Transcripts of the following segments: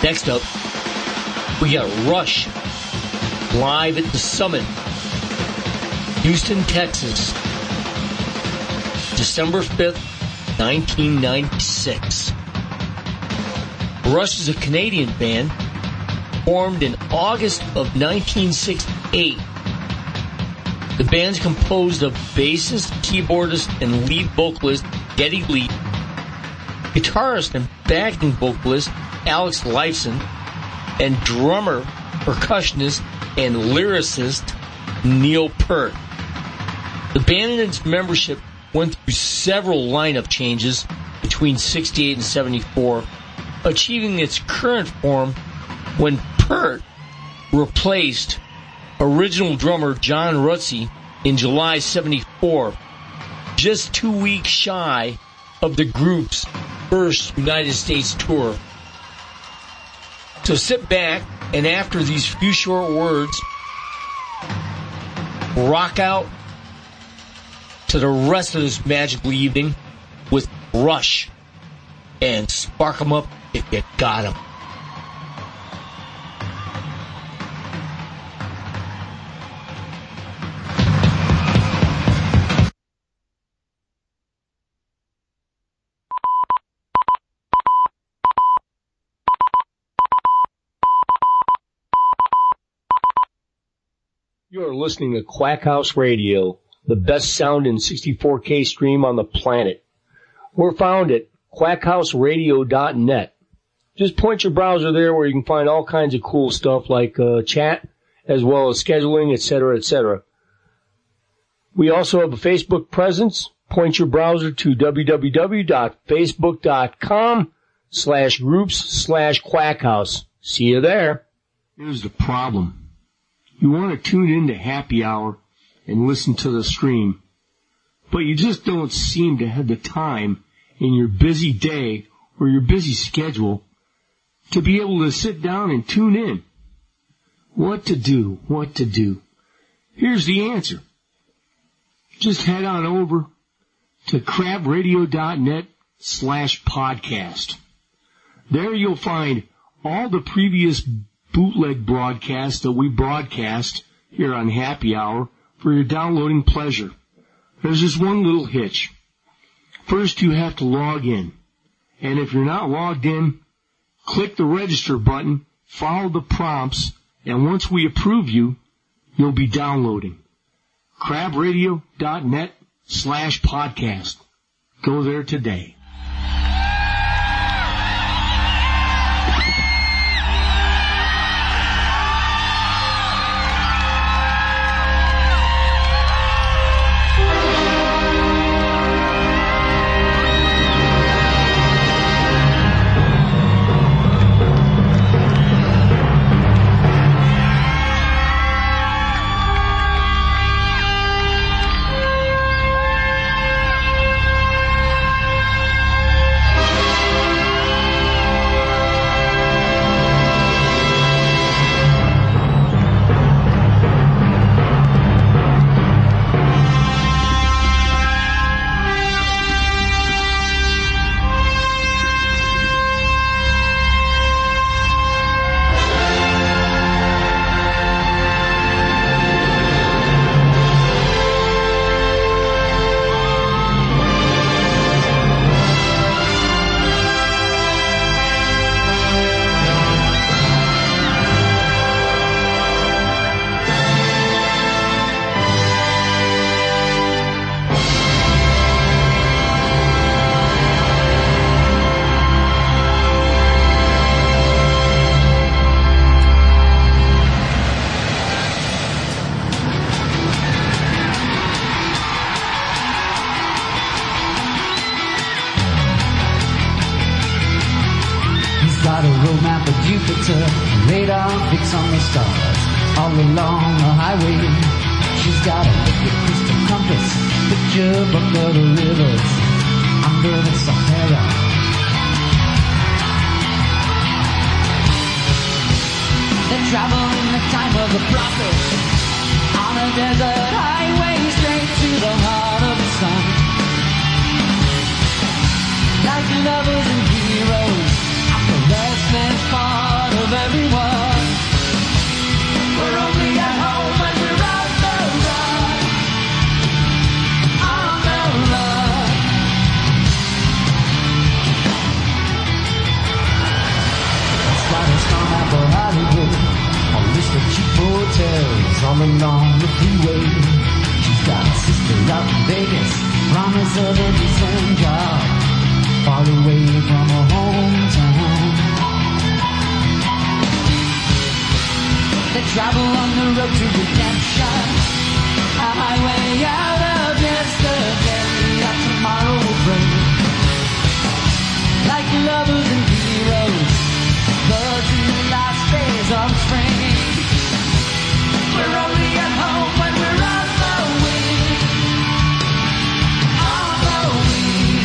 Next up, we got Rush live at the Summit, Houston, Texas, December 5th, 1996. Rush is a Canadian band formed in August of 1968. The band's composed of bassist, keyboardist, and lead vocalist Geddy Lee, guitarist and backing vocalist Alex Lifeson, and drummer, percussionist, and lyricist Neil Peart. The band and its membership went through several lineup changes between 68 and 74, achieving its current form when Peart replaced original drummer John Rutsey in July 74, just 2 weeks shy of the group's first United States tour. So sit back, and after these few short words, rock out to the rest of this magical evening with Rush, and spark 'em up if you got 'em. You're listening to Quack House Radio, the best sounding 64K stream on the planet. We're found at quackhouseradio.net. Just point your browser there where you can find all kinds of cool stuff like chat, as well as scheduling, etc., etc. We also have a Facebook presence. Point your browser to www.facebook.com/groups/quackhouse. See you there. Here's the problem. You want to tune into Happy Hour and listen to the stream, but you just don't seem to have the time in your busy day or your busy schedule to be able to sit down and tune in. What to do? What to do? Here's the answer. Just head on over to crabradio.net/podcast. There you'll find all the previous bootleg broadcasts that we broadcast here on Happy Hour for your downloading pleasure. There's just one little hitch. First, you have to log in. And if you're not logged in, click the register button, follow the prompts, and once we approve you, you'll be downloading. crabradio.net/podcast. Go there today. got a road map of Jupiter, radar fixed on the stars. All along the highway, she's got a liquid crystal compass, picture book of the rivers under the Sahara. They travel in the time of the prophet on a desert highway straight to the heart of the sun. Like lovers and heroes, after less than far. along the freeway. She's got a sister out in Vegas, promise of a decent job, far away from her hometown. They travel on the road to redemption, a highway out of yesterday. That tomorrow will bring, like lovers and heroes, birds in the last days of spring. We're only at home when we're on the wing, on the wing.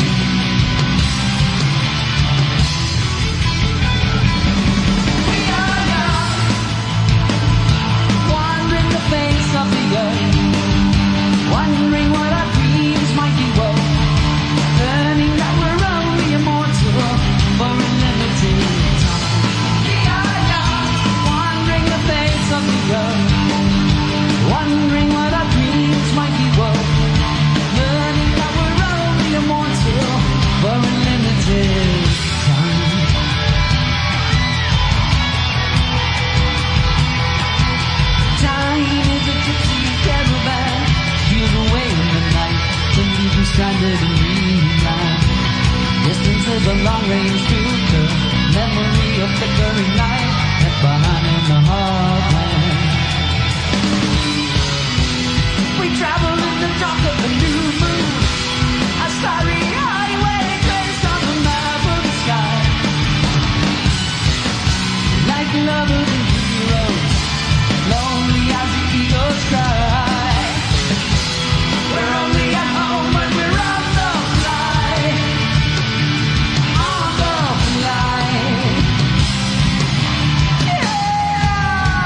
We are young, wandering the face of the earth, wondering what our dreams might be worth, learning that we're only immortal for a limited time. We are young, wandering the face of the earth, wondering what our dreams might be worth, learning that we're only immortal for a limited time. Time is a gypsy caravan, steals away in the night to leave you stranded in dreamland. Distance is a long-range shooter, memory of flickering light left behind in the heartland. We travel in the dark of the new moon, a starry highway traced on the map of the sky. Like lovers and heroes, lonely as the eagles cry. We're only at home when we're on the fly, on the fly. Yeah.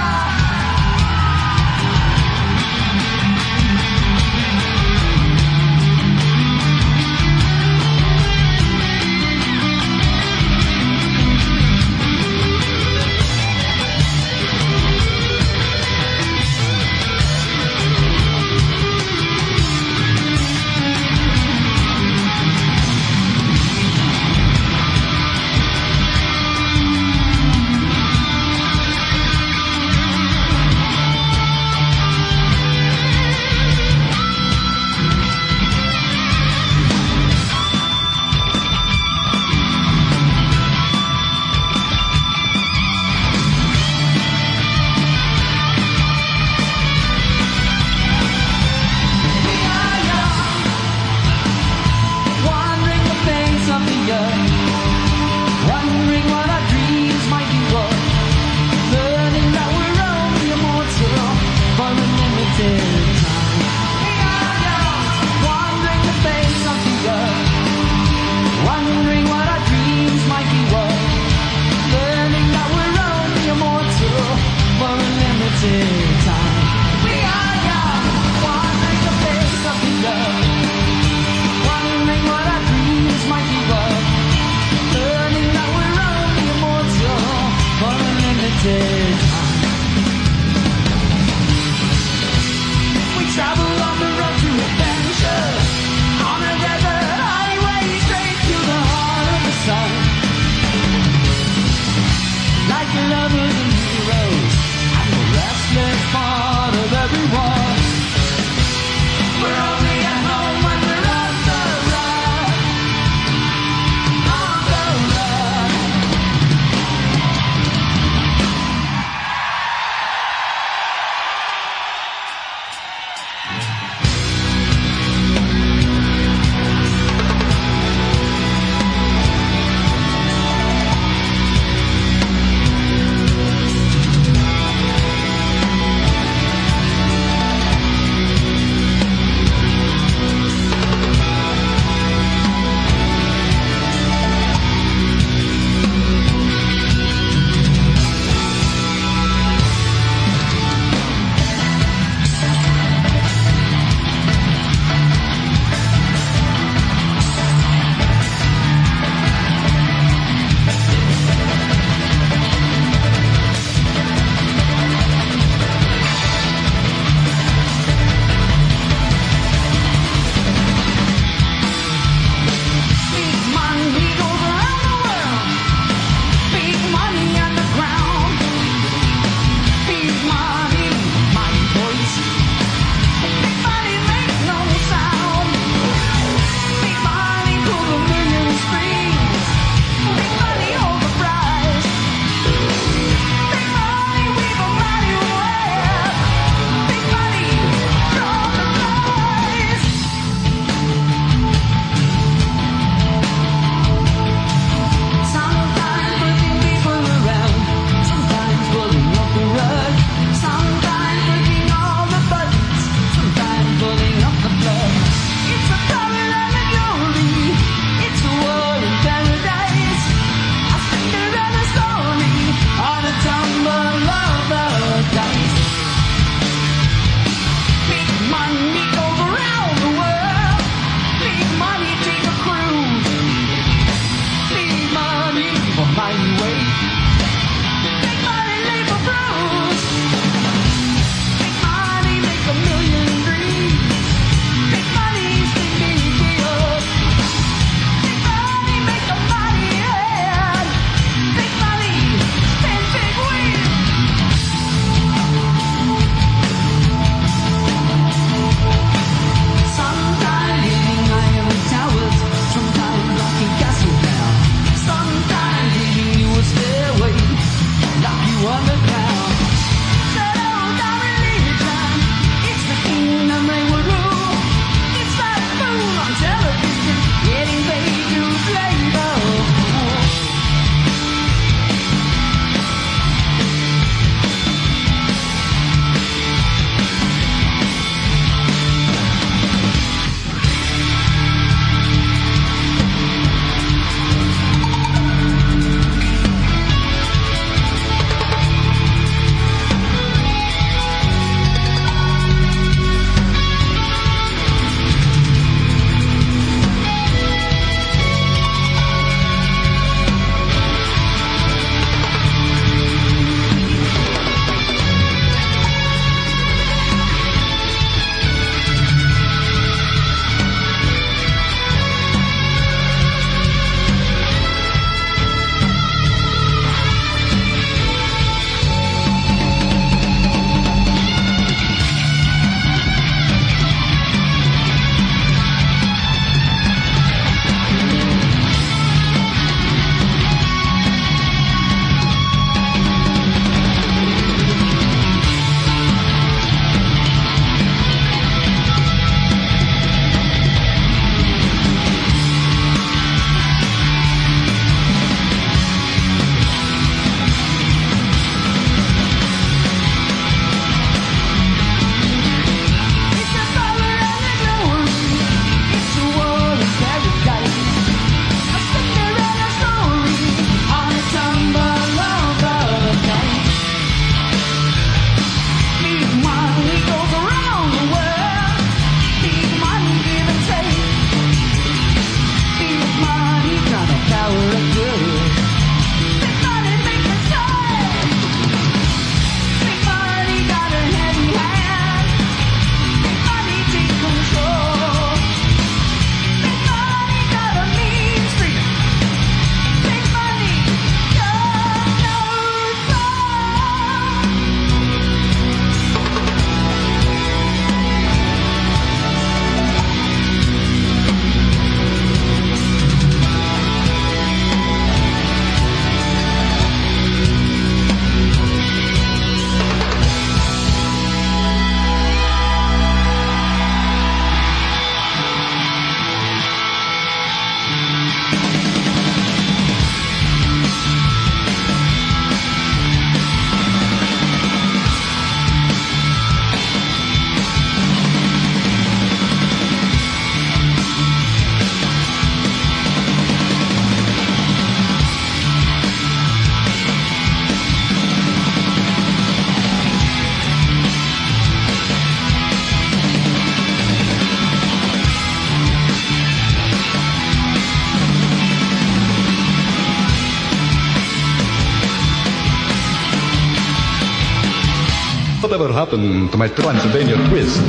whatever happened to my Transylvania twist?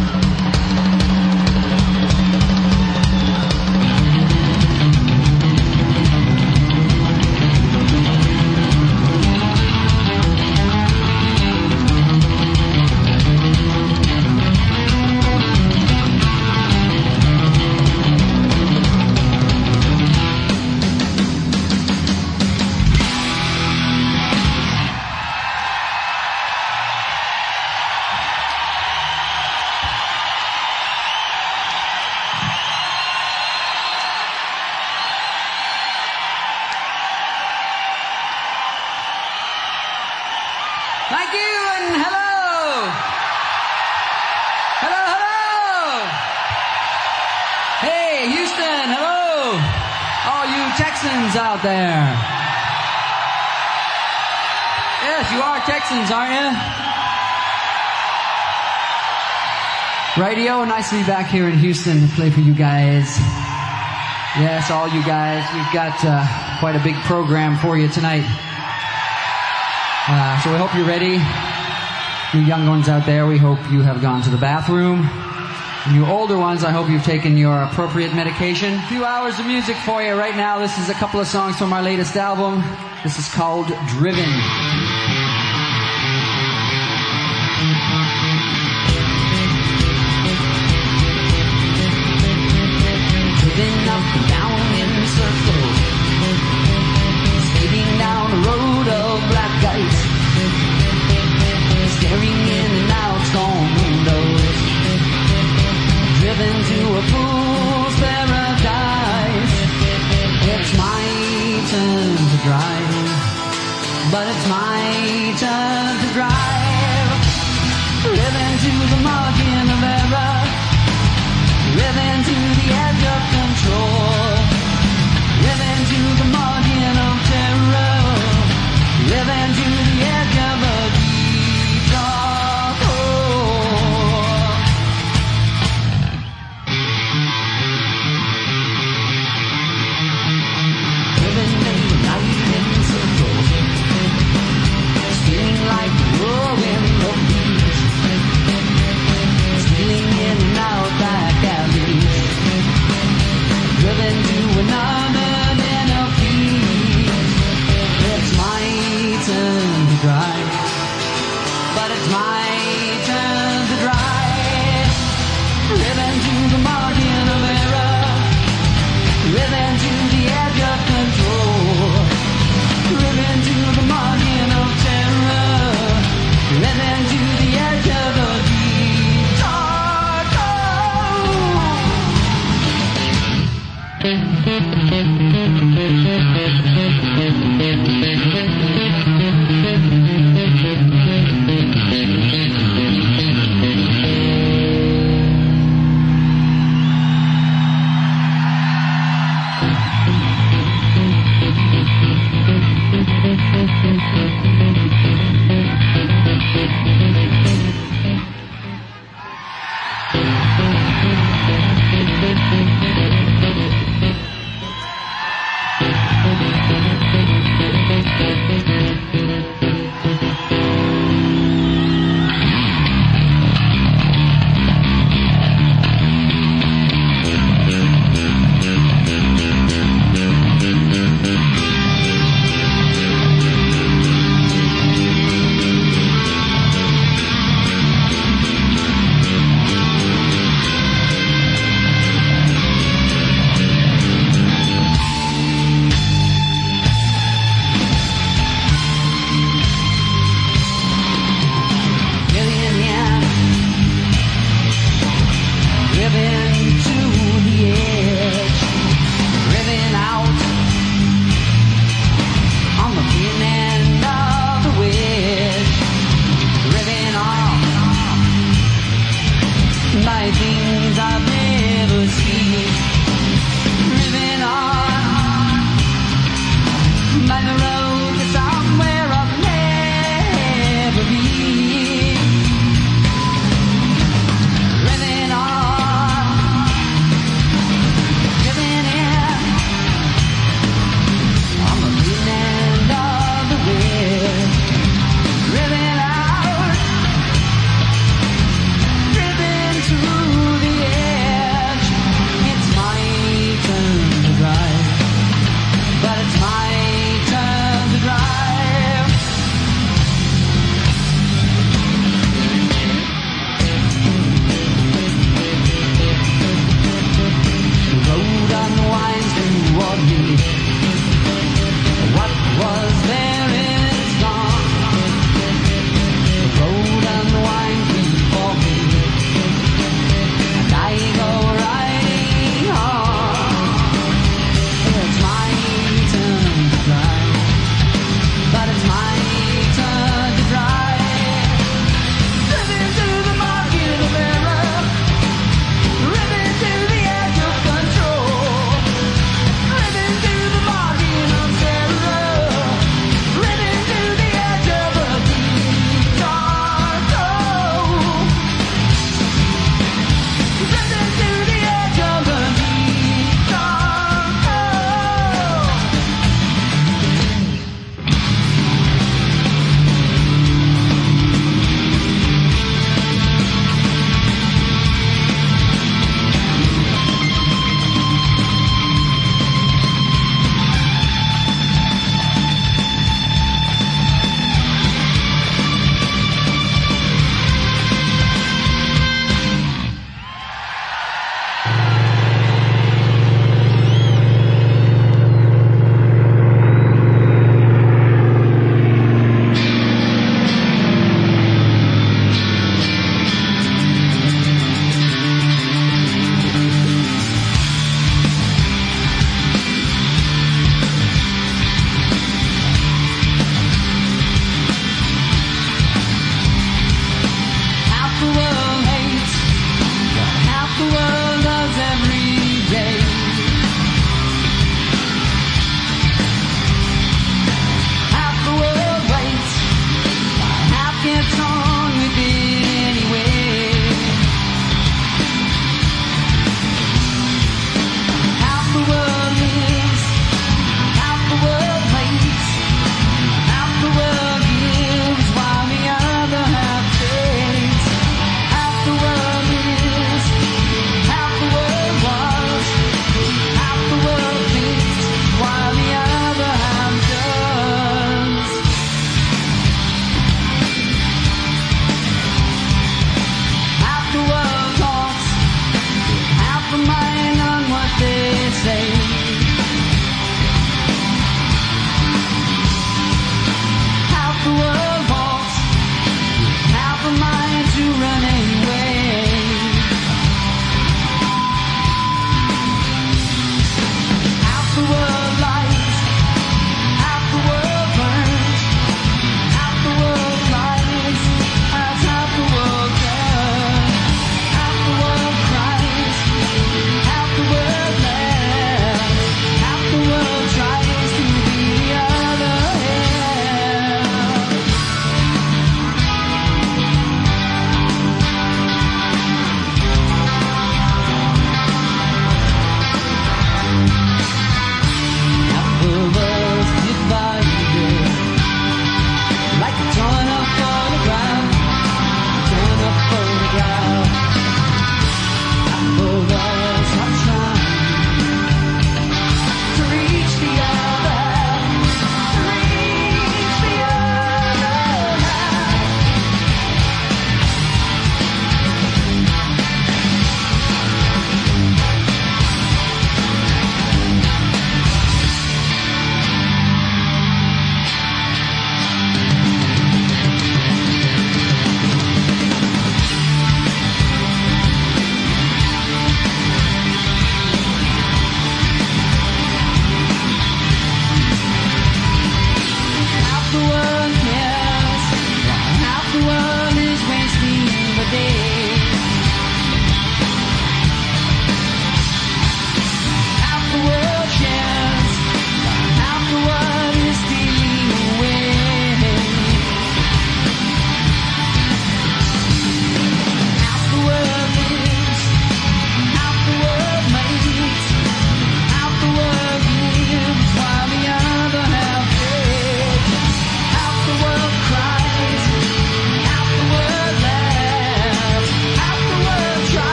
Thank you and hello. Hello, hello. Hey, Houston, hello. All you Texans out there. Yes, you are Texans, aren't you? Radio, nice to be back here in Houston to play for you guys. Yes, all you guys. We've got quite a big program for you tonight. So we hope you're ready. You young ones out there, we hope you have gone to the bathroom. And you older ones, I hope you've taken your appropriate medication. A few hours of music for you right now. This is a couple of songs from our latest album. This is called Driven. Driven up and down in circles, skating down a road of black ice, staring in and out storm windows, driven to a fool's paradise. It's my turn to drive, but it's my turn to drive, driven to the margin of error, driven to the edge of control, driven to the margin of terror, driven to the edge of a deep dark hole. Driven in the night in circles, spinning like the whirlwind of leaves, stealing in and out back alleys, driven to another den of thieves. It's my turn to drive, but it's my turn to drive, driven to the margin of error, driven to the edge of control, driven to the margin of terror, driven to the edge of a deep dark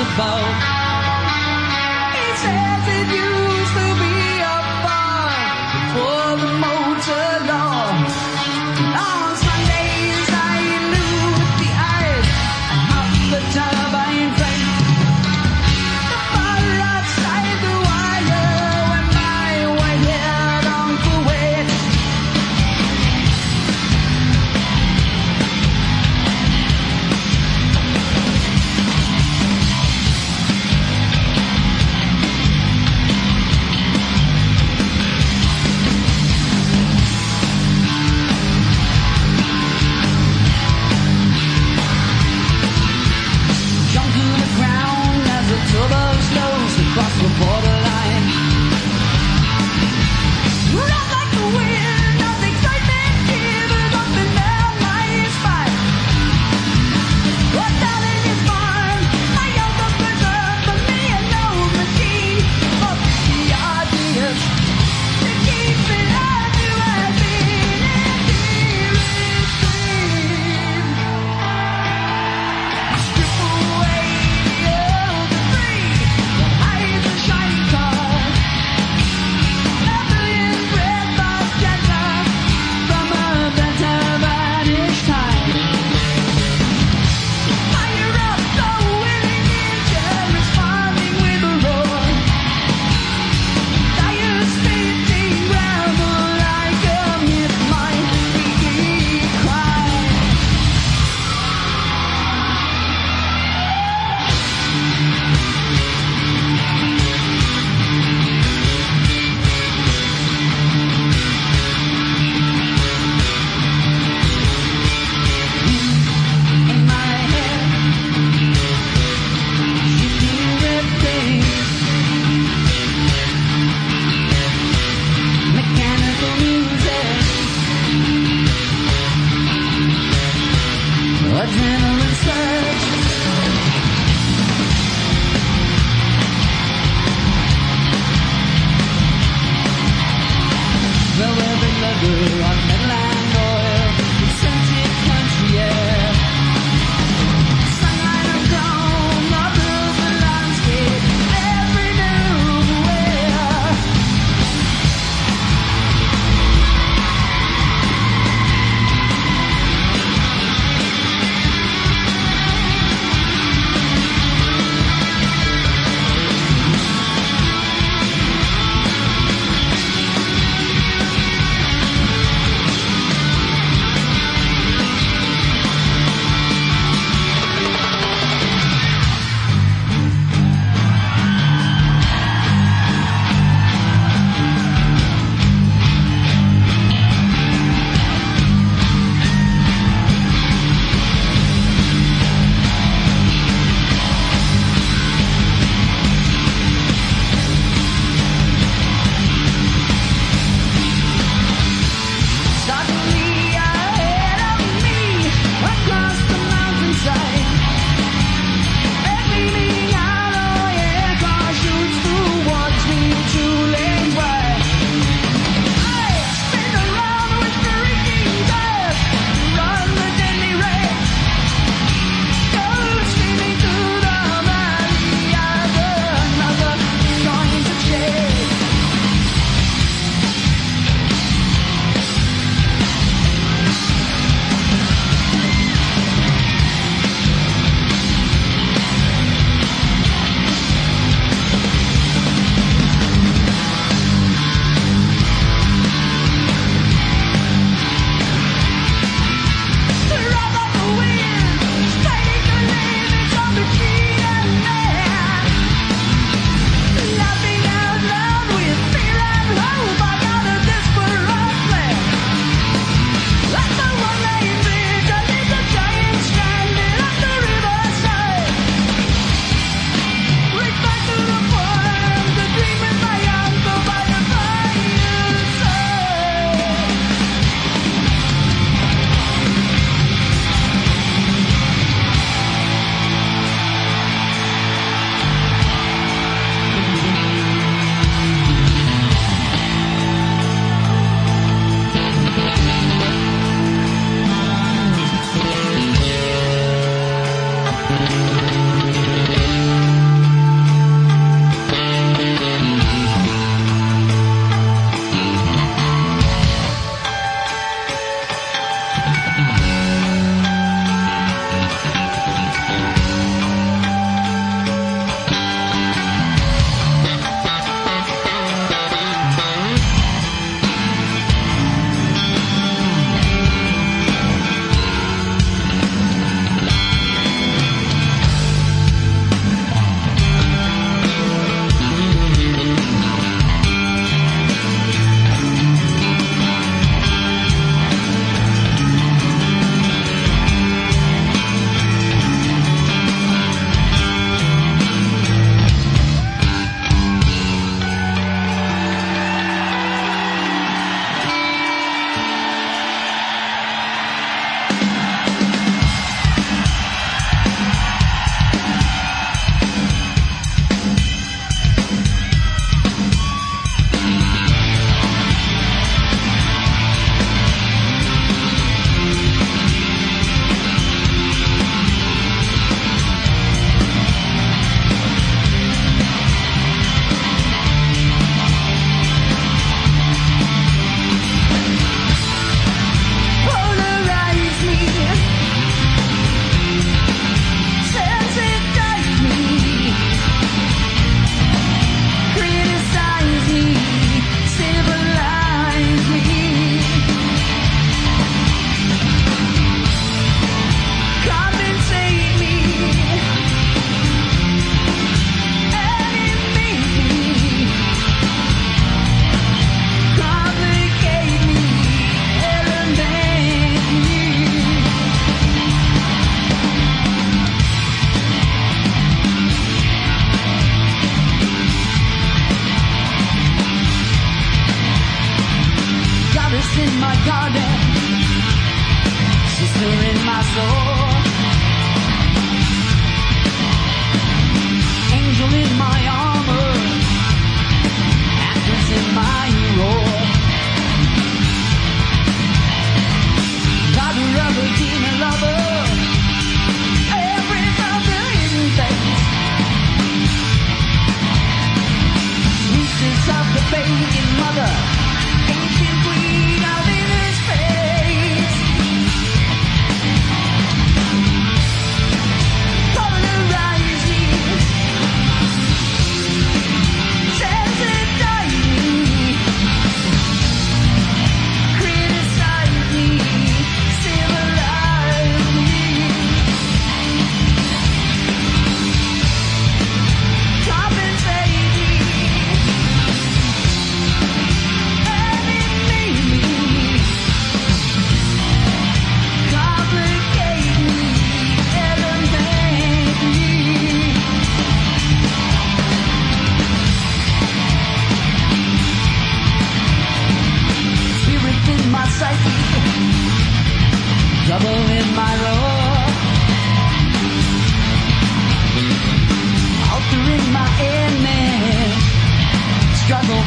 about. He says it used to be a bar before the motor law. On Sundays I loot the eyes and hop the turbine freight. The bar outside the wire when my white-haired uncle waits.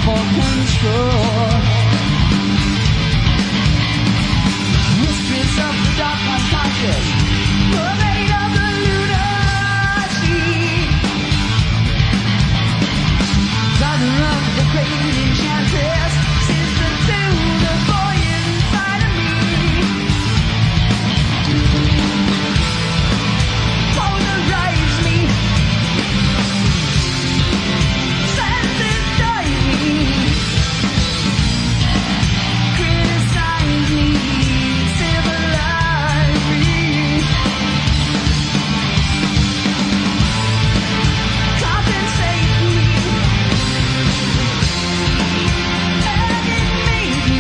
for control. Mysteries of the dark unconscious, pervade of the lunacy. Father of the great enchantress, sister to the boy inside of me. Polarize me, sensitize me, criticize me, civilize me, compensate me, animate me,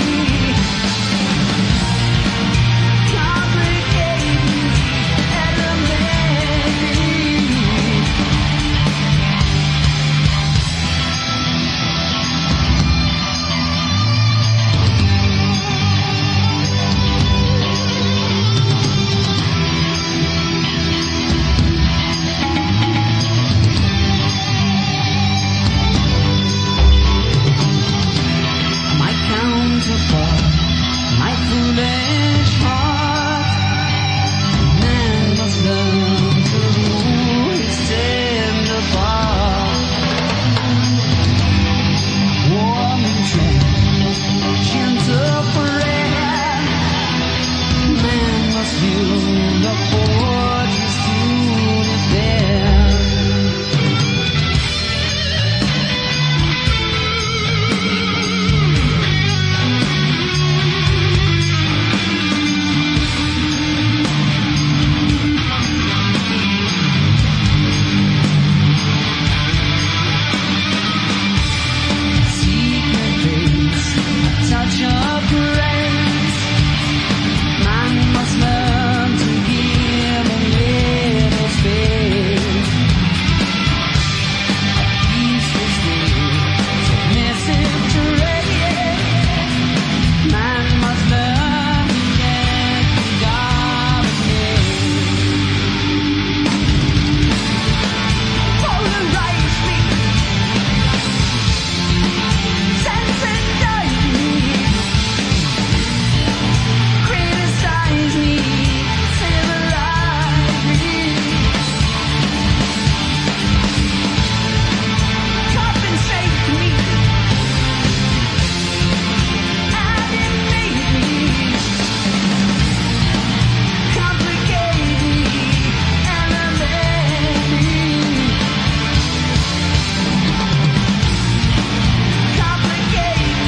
complicate me, elevate me. My counterpart, my foolish heart. Man must learn to rule his tender part. Warm and trend, gentle friend. Man must build a fortress to defend. Secret face, a touch of grace. Man must learn to give a little space. Peaceful state, submissive terrain. Man must learn to let God polarize me, sensitize me, criticize me, civilize me, compensate me, animate me, complicate me, elevate me, complicate me,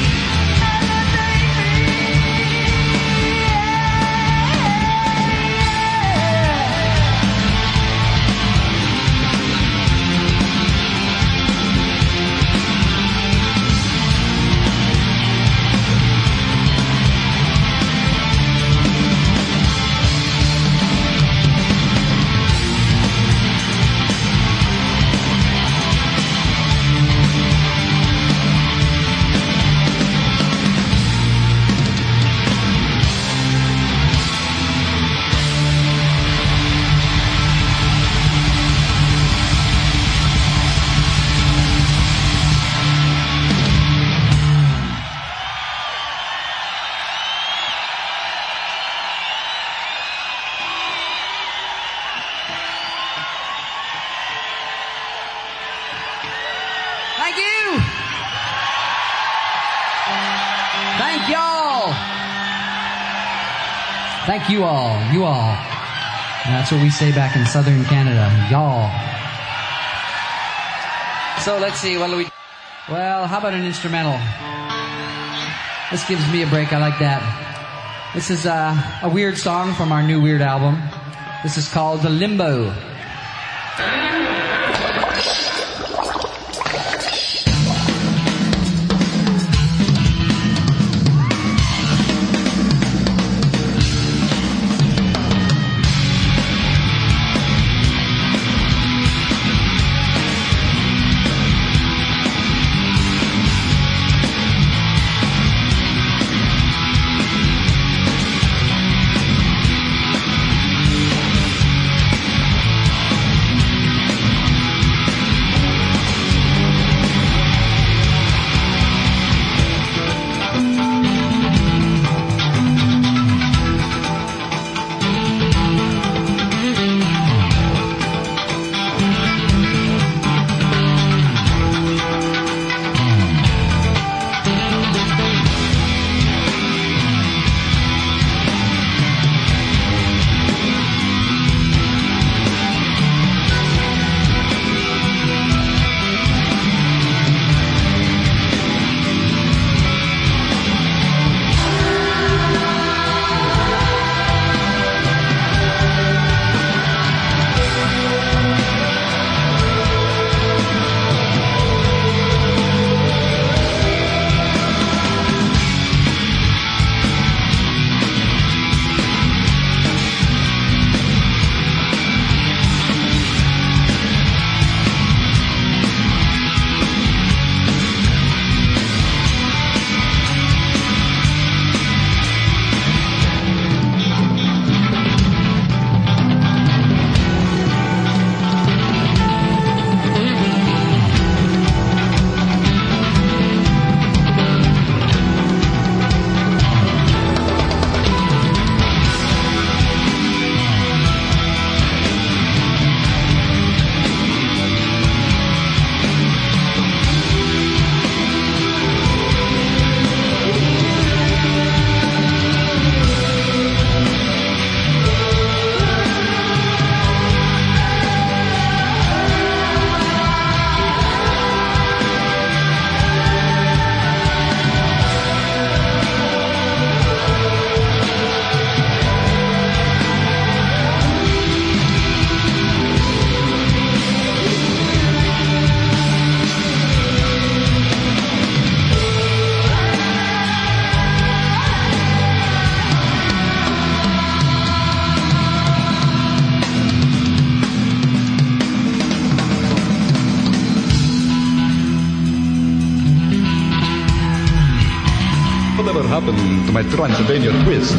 Thank you. Thank y'all. Thank you all. You all. And that's what we say back in southern Canada. Y'all. So let's see. What do we... Well, how about an instrumental? This gives me a break. I like that. This is a weird song from our new Weird album. This is called The Limbo. Whatever happened to my Transylvania twist?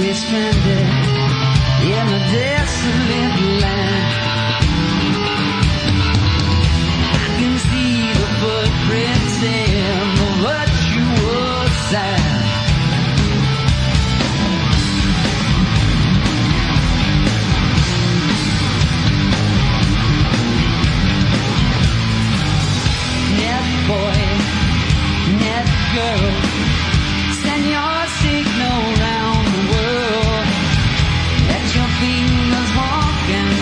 stay stranded in a desolate land. I can see the footprints in the virtual sand. Net boy, net girl, send your signal round the world. Let your fingers walk and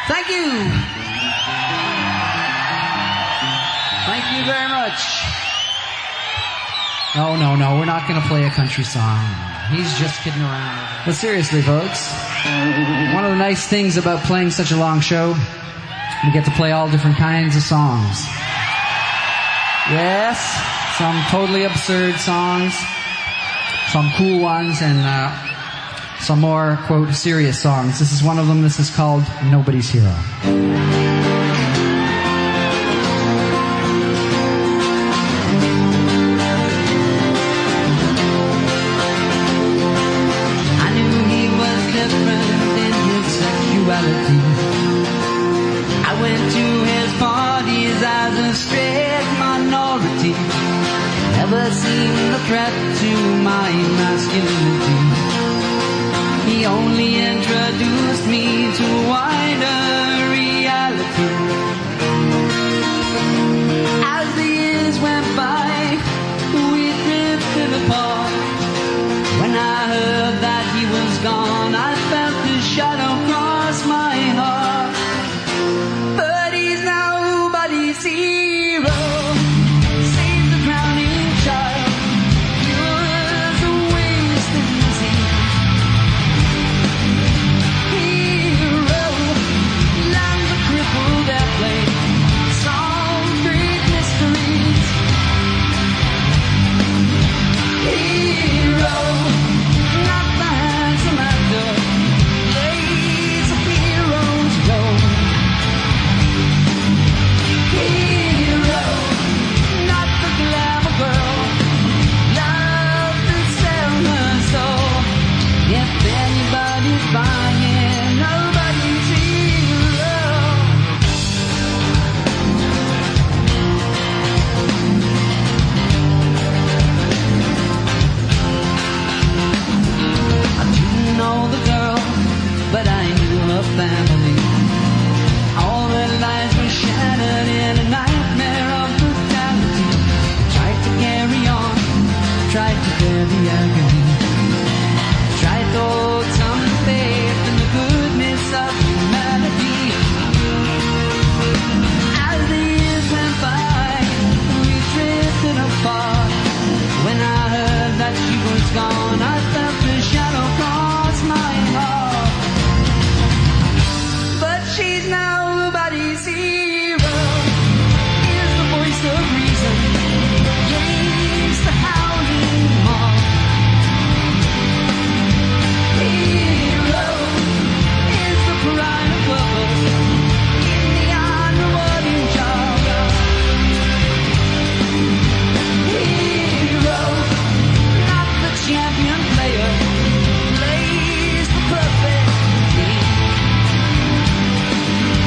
Thank you. Thank you very much. No, we're not going to play a country song. He's just kidding around. But seriously, folks, one of the nice things about playing such a long show, we get to play all different kinds of songs. Yes, some totally absurd songs, some cool ones, and some more, quote, serious songs. This is one of them. This is called Nobody's Hero. I went to his parties as a straight minority. Never seemed a threat to my masculinity. He only introduced me to a wider reality. As the years went by, we drifted apart. When I heard that he was gone, I felt his shadow cross my heart. But he's nobody's hero. Save the drowning child. He was a waste in the sea. Hero, lands a crippled airplane, solves great mysteries. Hero, not the handsome actor, plays a hero's role. Hero, not the glamour girl, love to sell her soul. If anybody's buying, nobody's hero. I didn't know the girl, but I knew her family. All their lives were shattered in a nightmare of brutality. Tried to carry on, tried to bear the agony. Tried to hold some faith in the goodness of humanity. As the years went by, we drifted apart. When I heard that she was gone, I felt the shadow cross my heart. But she's nobody's hero. Is the voice of reason against the howling mob. Hero is the pride of purpose in the unrewarding job. Hero, not the champion player, plays the perfect game.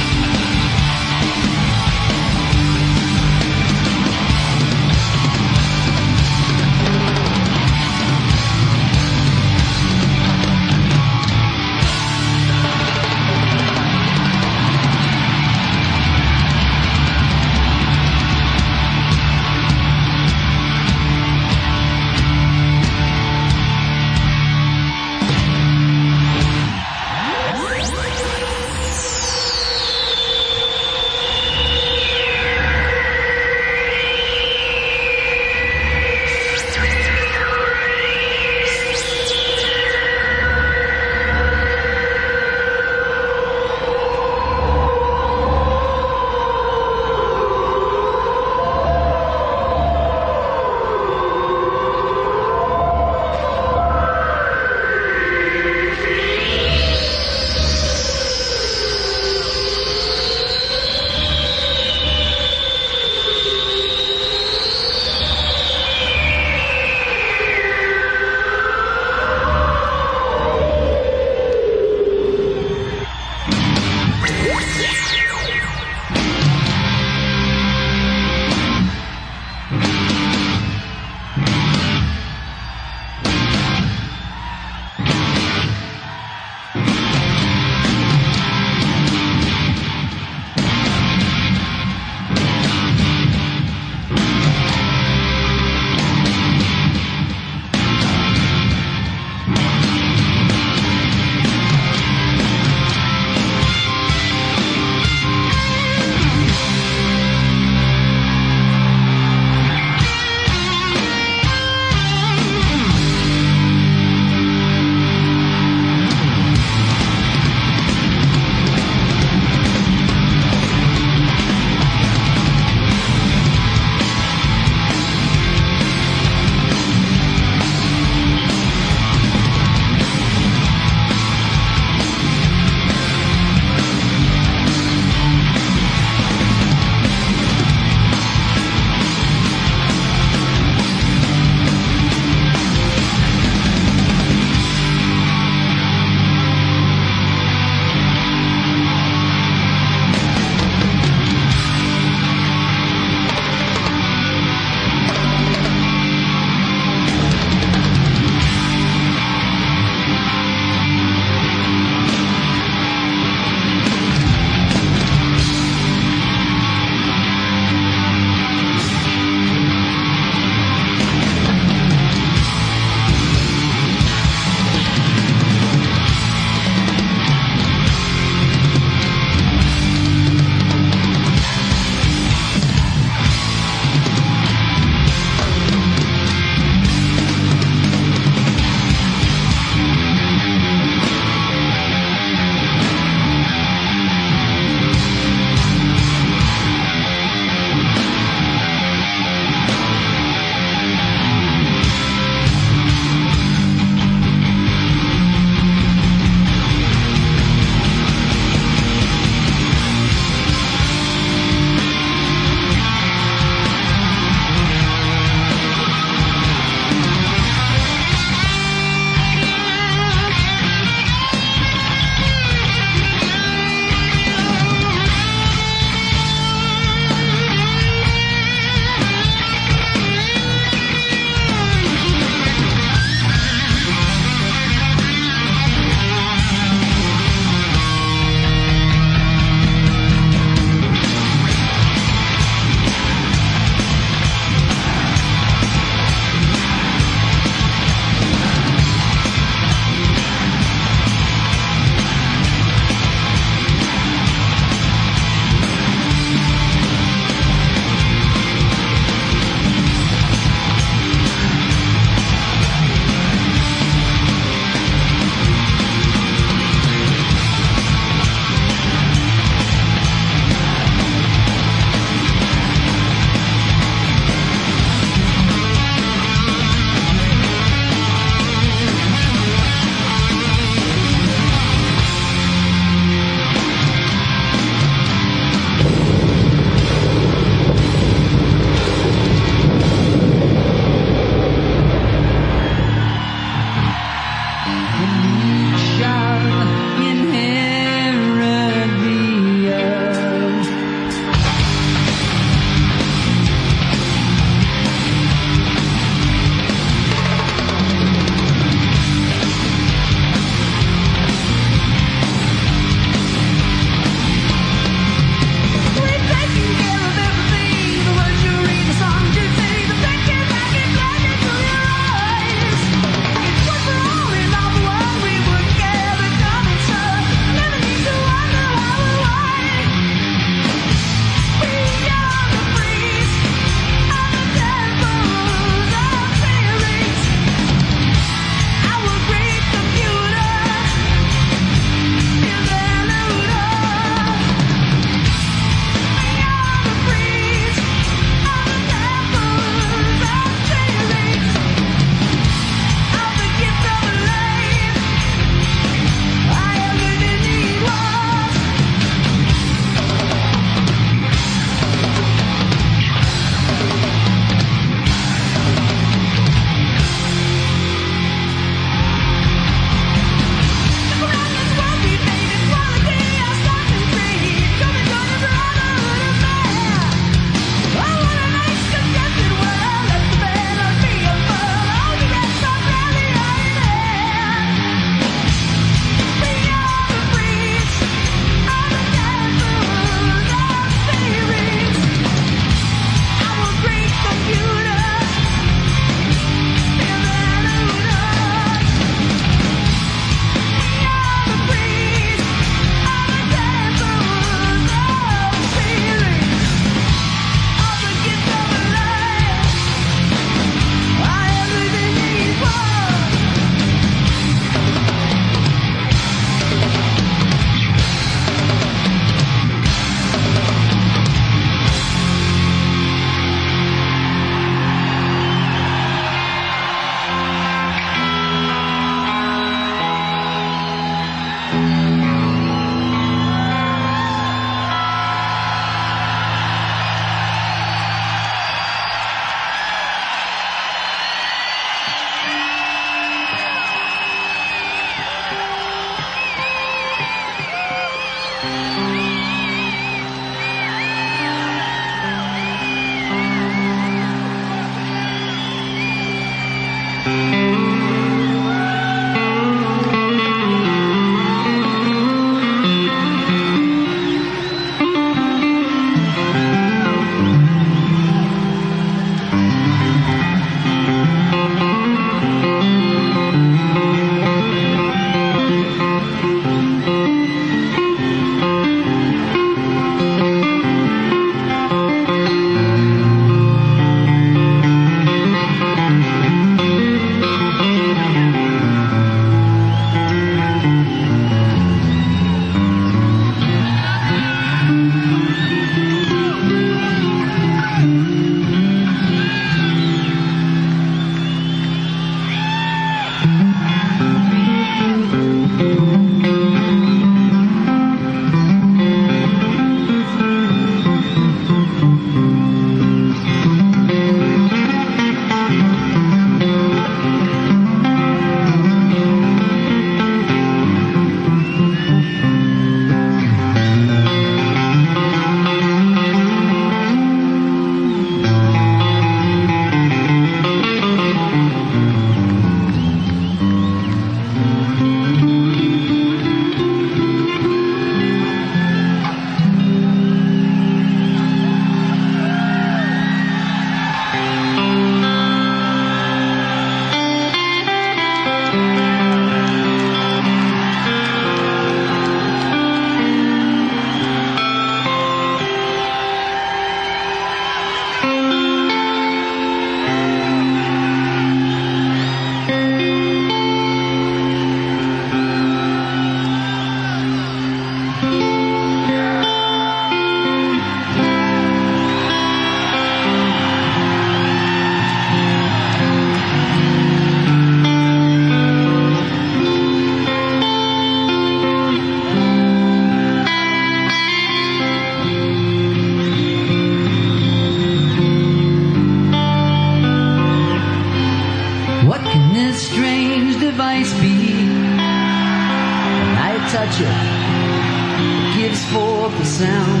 this strange device be? When I touch it, it gives forth a sound.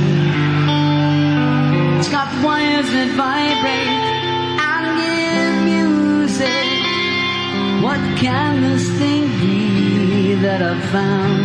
It's got wires that vibrate and give music. What can this thing be that I've found?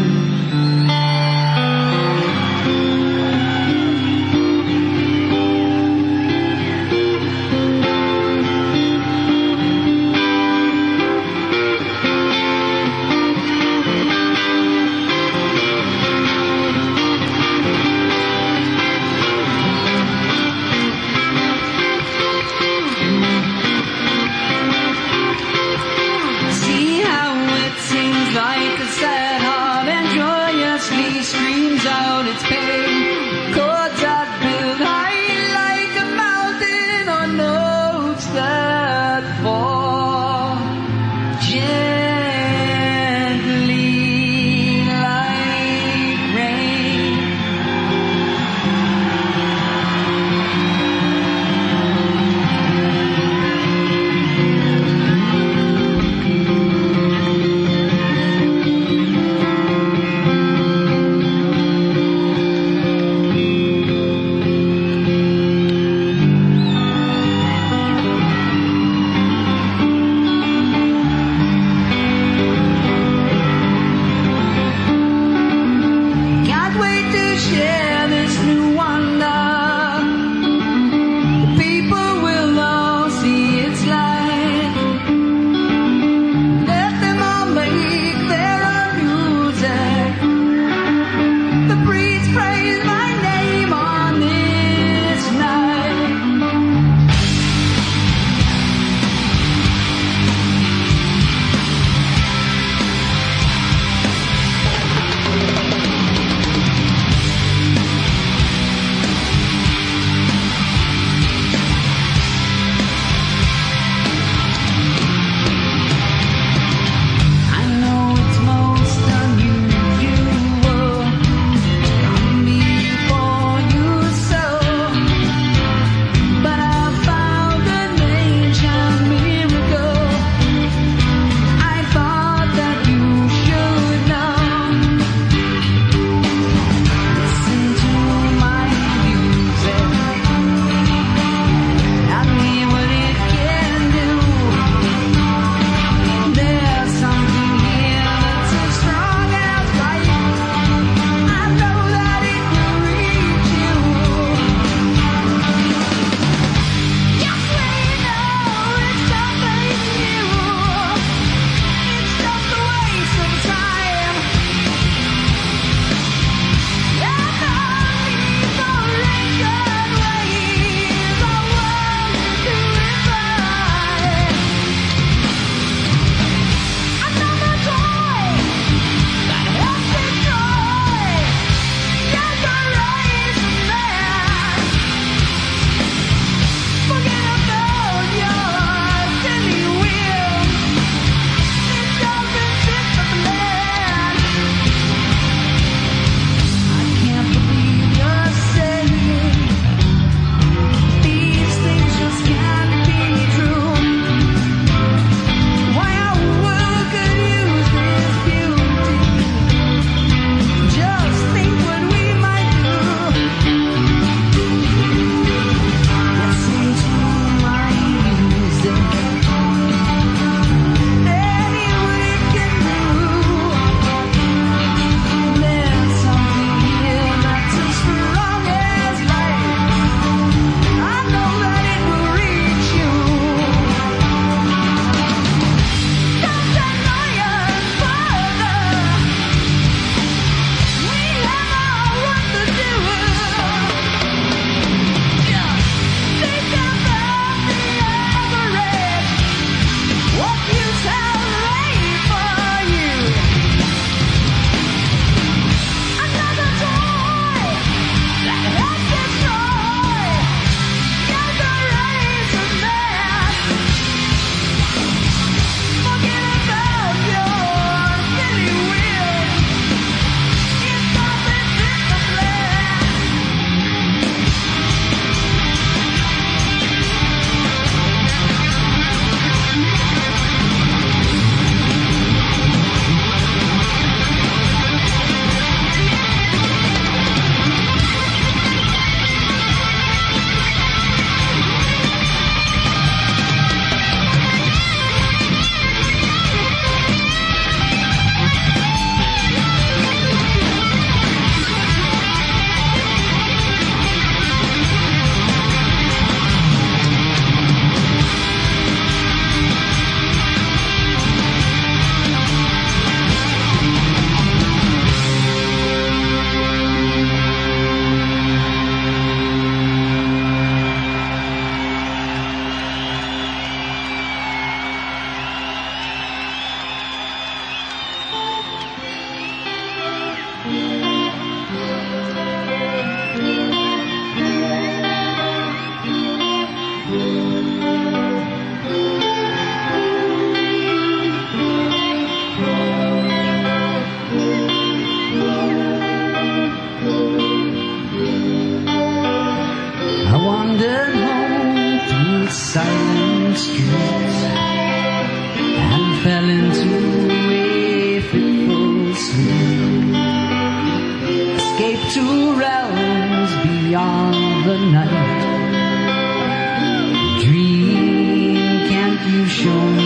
See how it sings like a sad heart and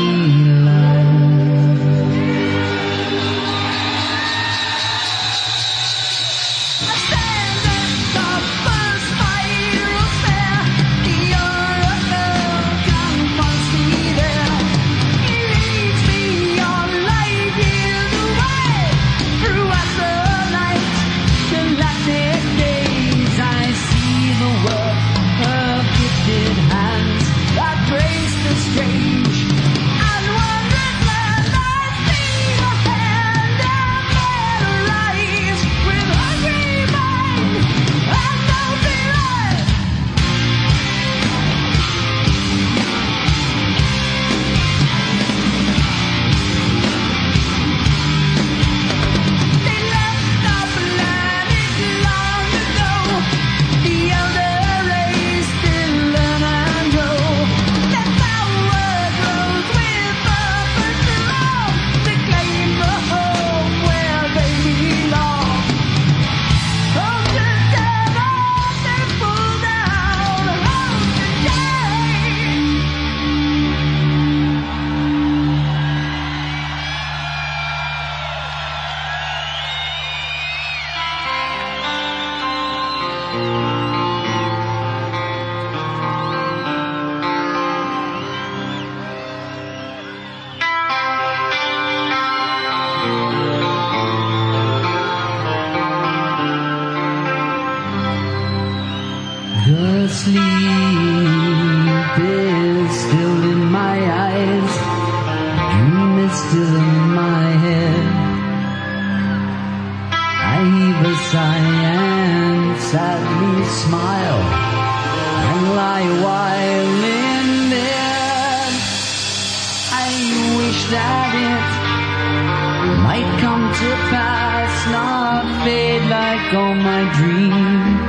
The sleep is still in my eyes, the dream is still in my head. I heave a sigh and sadly smile and lie a while in bed. I wish that it might come to pass, not fade like all my dreams.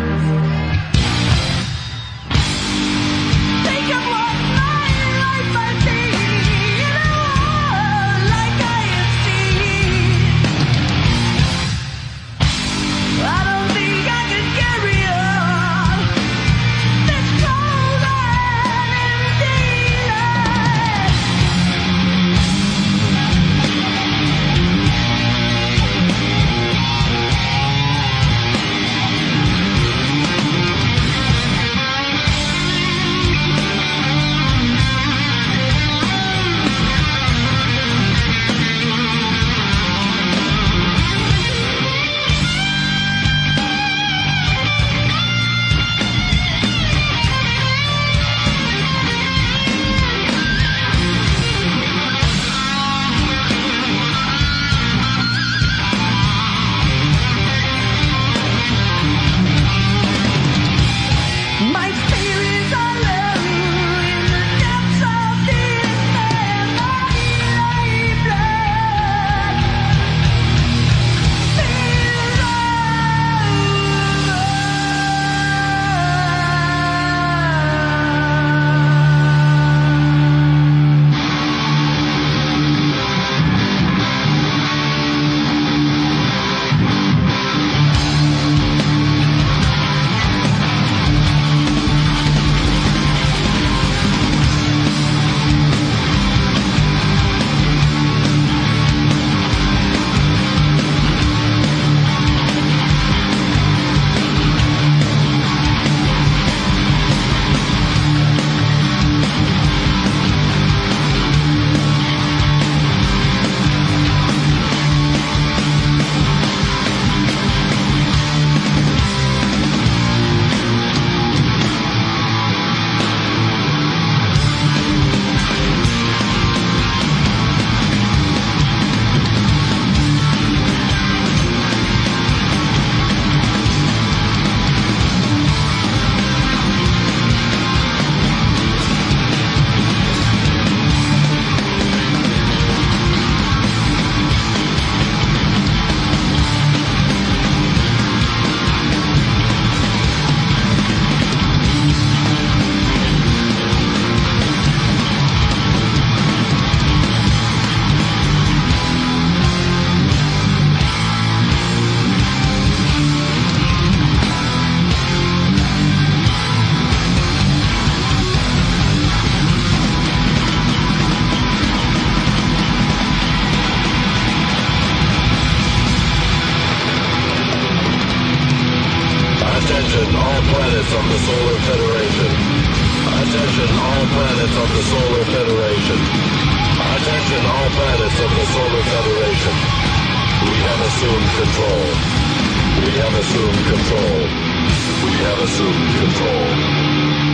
planets of the Solar Federation. Attention, all planets of the Solar Federation. Attention, all planets of the Solar Federation. We have assumed control. We have assumed control. We have assumed control.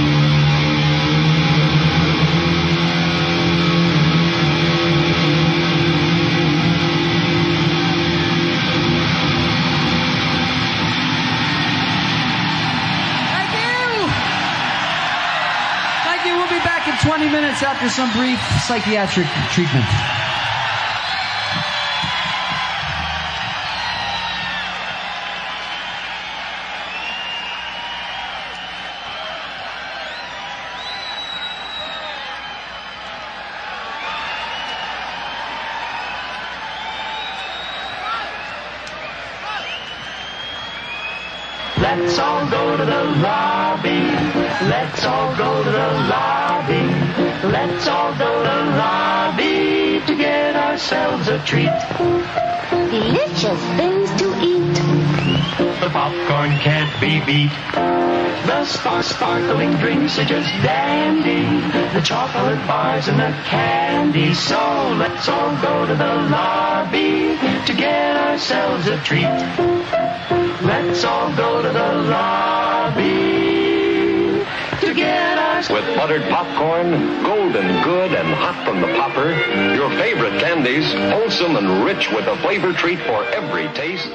We'll be back in 20 minutes after some brief psychiatric treatment. Let's all go to the lobby. Let's all go to the lobby. Let's all go to the lobby to get ourselves a treat. Delicious things to eat. The popcorn can't be beat. The sparkling drinks are just dandy. The chocolate bars and the candy. So let's all go to the lobby to get ourselves a treat. Let's all go to the lobby to get us with buttered popcorn, golden good and hot from the popper. Your favorite candies, wholesome and rich with a flavor treat for every taste.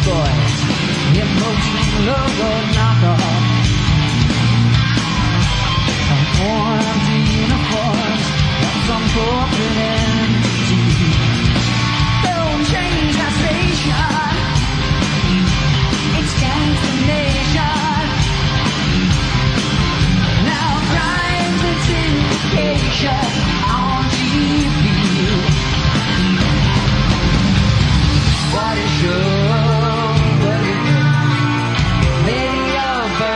boys, emotion logo knockoff. Conform to uniforms of some corporate entity. Don't change our station, it's gangsta nation. Now crimes and syndication on TV. What a show, what a radio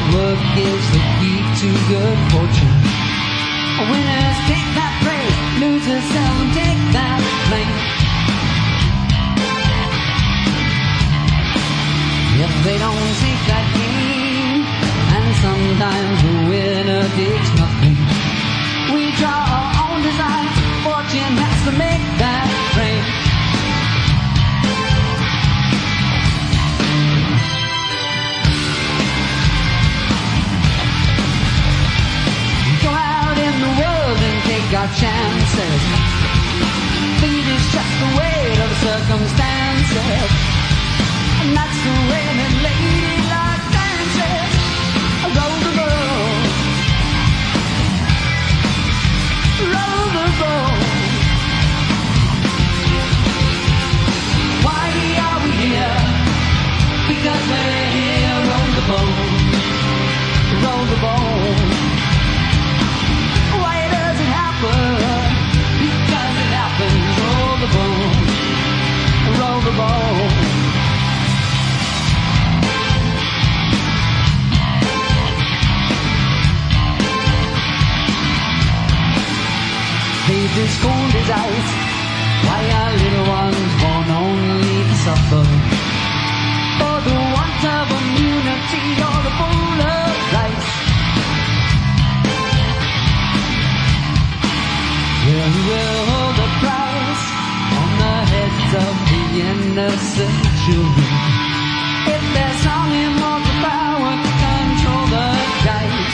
work is the key to good fortune. Winners take that praise, losers seldom take that blame. If they don't take that game, and sometimes the winner takes nothing. We draw our own design, fortune has to make that frame. Go out in the world and take our chances. Fate is just the weight of circumstances. And that's the way that lady luck dances. Roll the boat, roll the boat. Why are we here? Because we're here. Roll the boat, roll the boat. Why does it happen? Because it happens. Roll the boat, roll the boat. Faith is cold as ice. Why are little ones born only to suffer? For the want of immunity or the bowl of rice. Well, who will hold the price on the heads of the innocent children? If there's some immortal power to control the dice.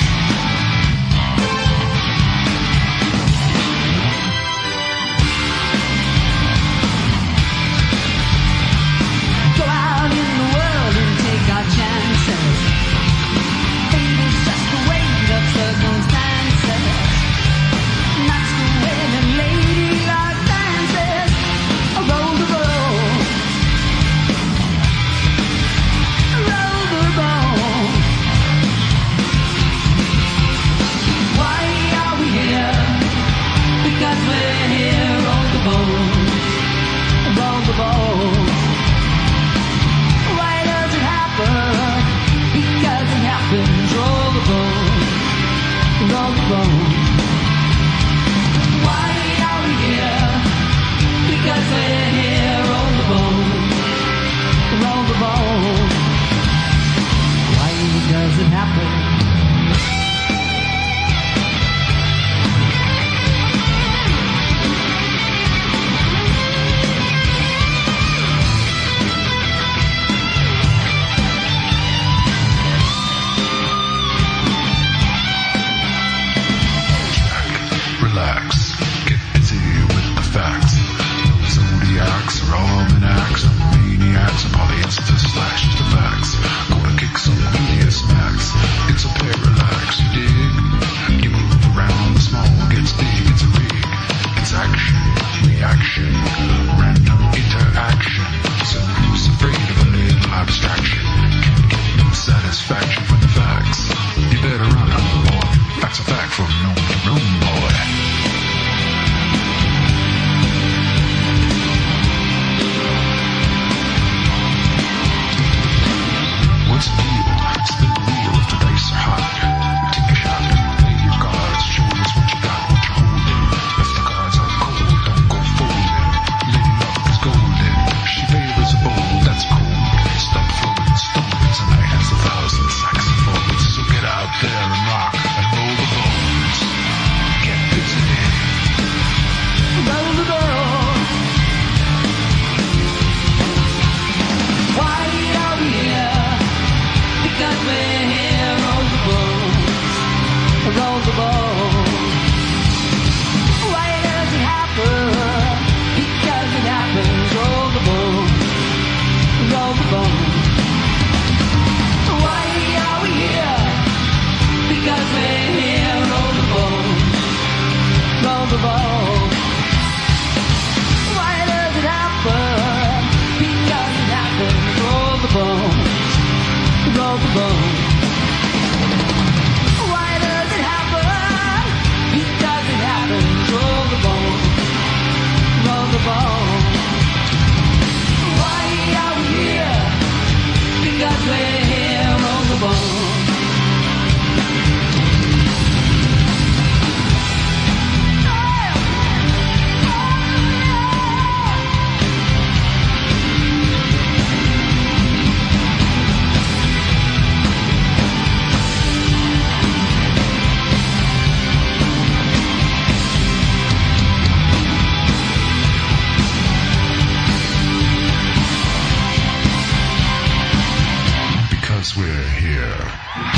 'cause we're here.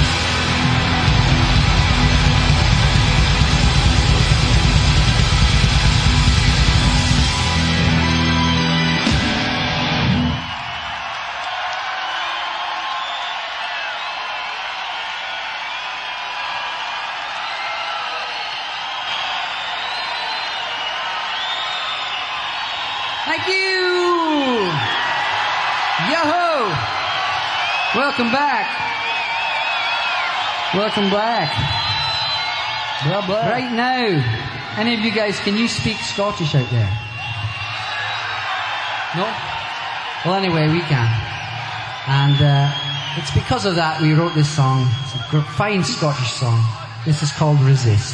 Thank you! Yo-ho! Welcome back. Welcome back. Blah, blah. Right now, any of you guys, can you speak Scottish out there? No? Well, anyway, we can. And it's because of that we wrote this song. It's a fine Scottish song. This is called Resist.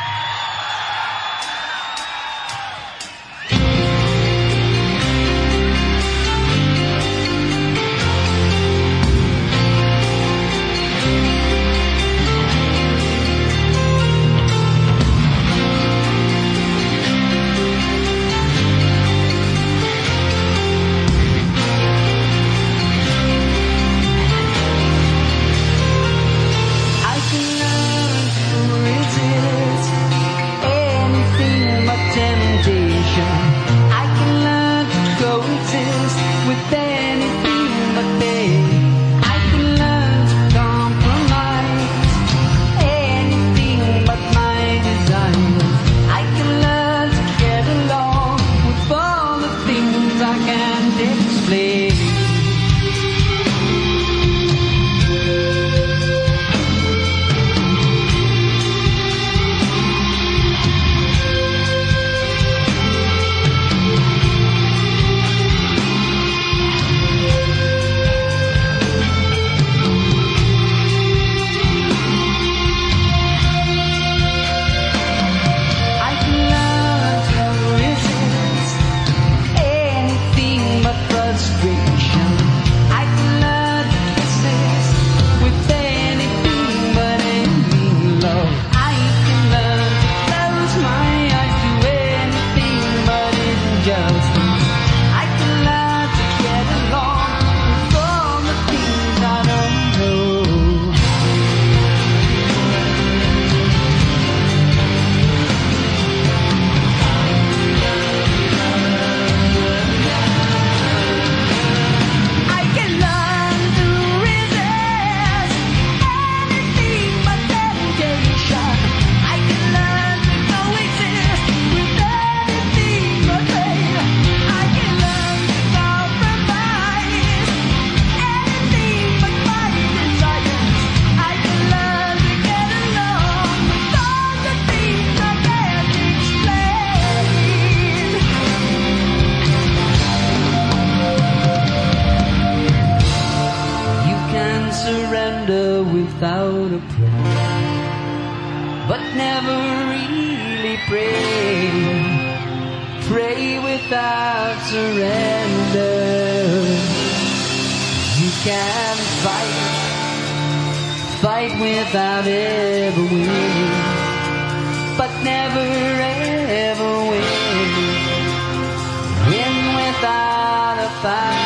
Without a prayer, but never really pray. Pray without surrender. You can fight without ever winning, but never ever win without a fight.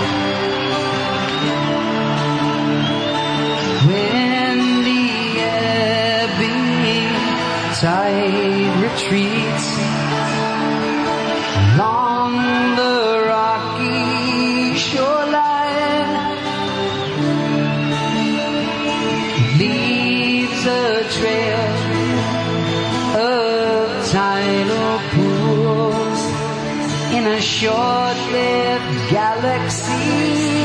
When the ebbing tide retreats along the rocky shoreline, it leaves a trail of tidal pools in a short-lived galaxy.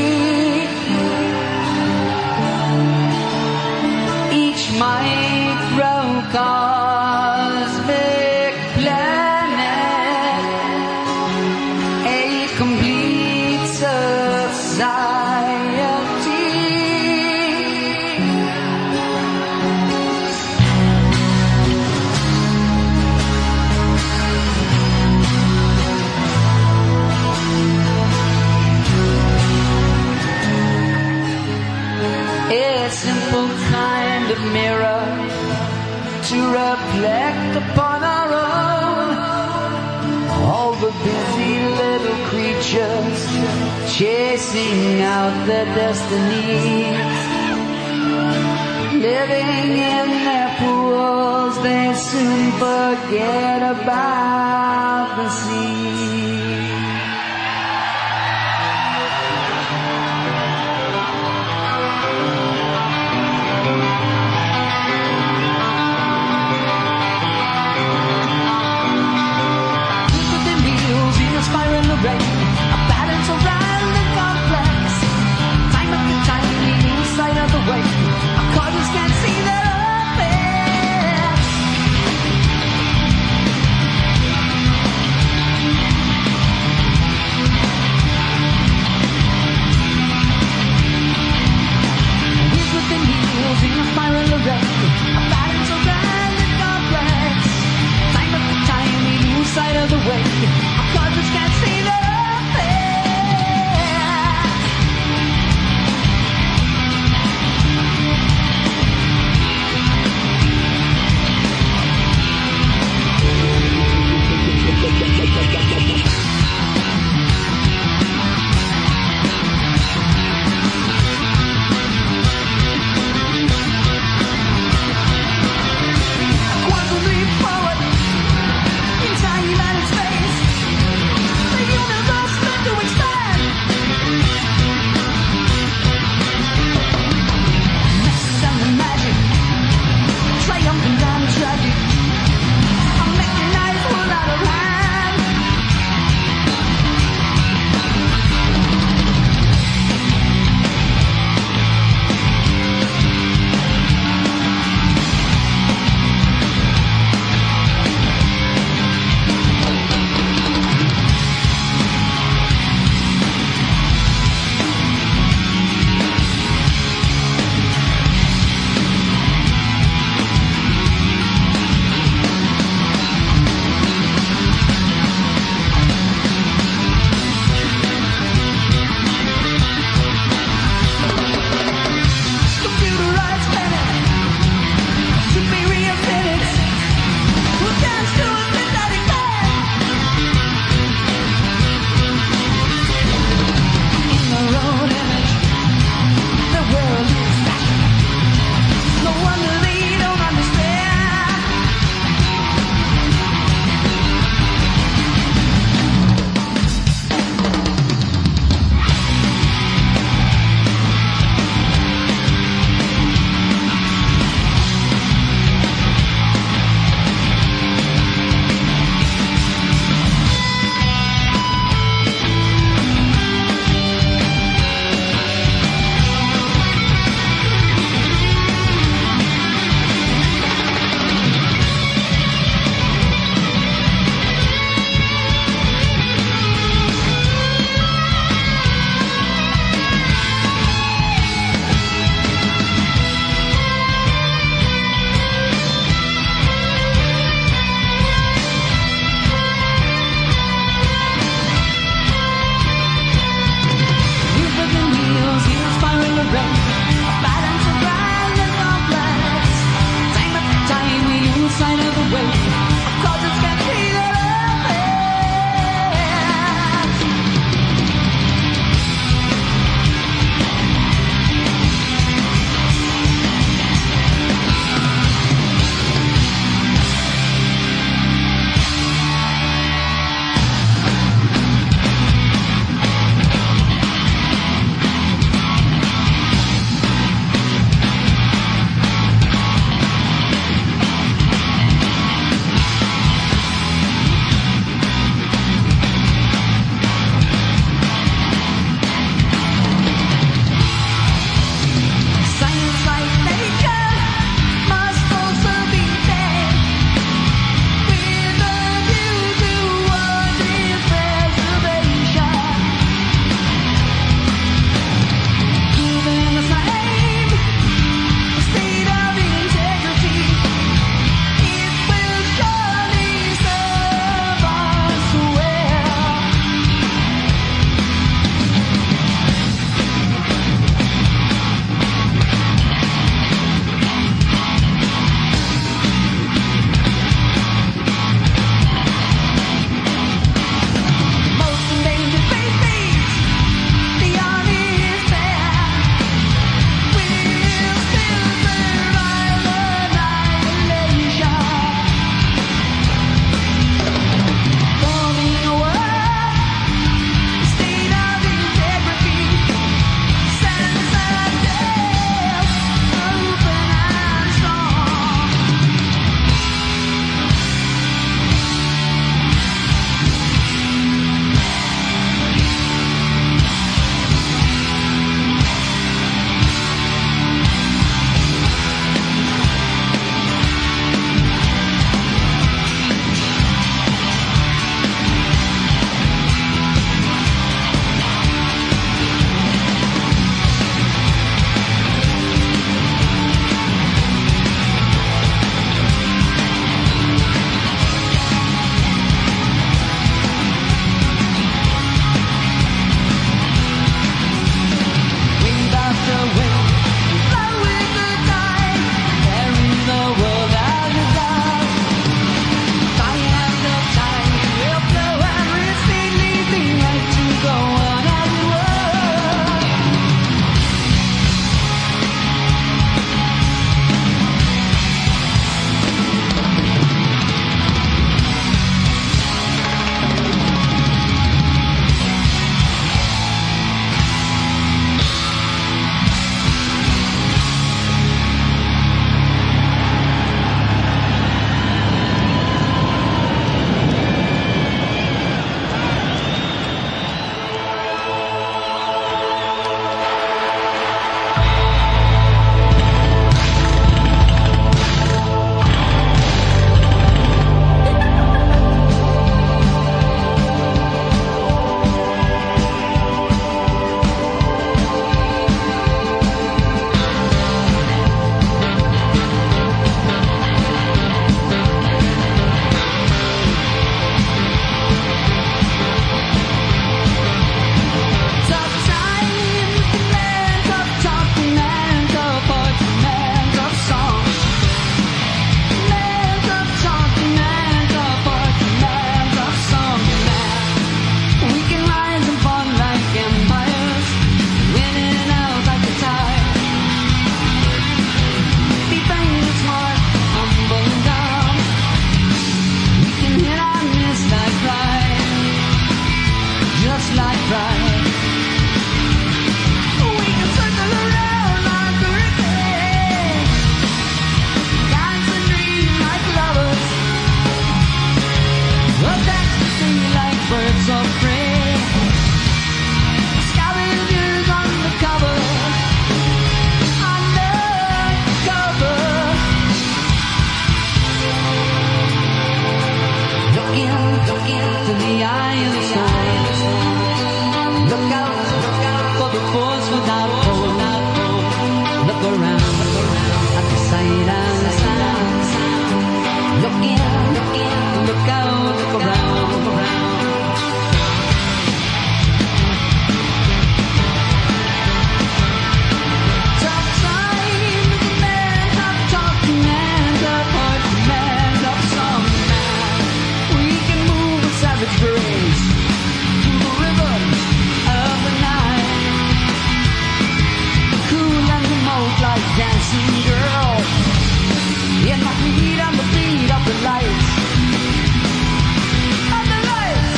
Each microcosmic planet, a complete society. A simple kind of mirror to reflect upon our own. All the busy little creatures chasing out their destinies, living in their pools, they soon forget about the sea. Spiral array, a balance around the complex. Time after time, the inside of the way. Our corners can't see their open. around at the sight and the sound. Look in, look out, look around. Tough times, men have talked to men, tough hearts to men, tough songs to men. We can move with savage grace through the rhythms of the night. Cool and remote like dancing girl. In my feet on the beat of the lights. Of the lights.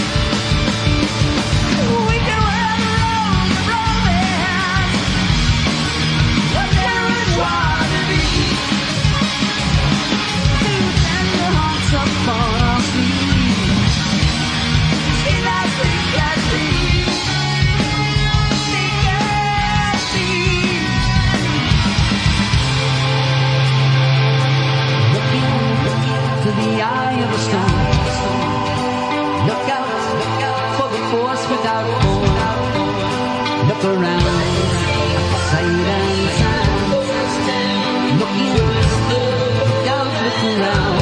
We can wear the rose of romance. What there is wild to be. Two tender hearts upon our sleeve. See that we can see. We can see. To the eye of the storm. Look out for the force without form. Look around at the sight and sound. Look in, look out, look around.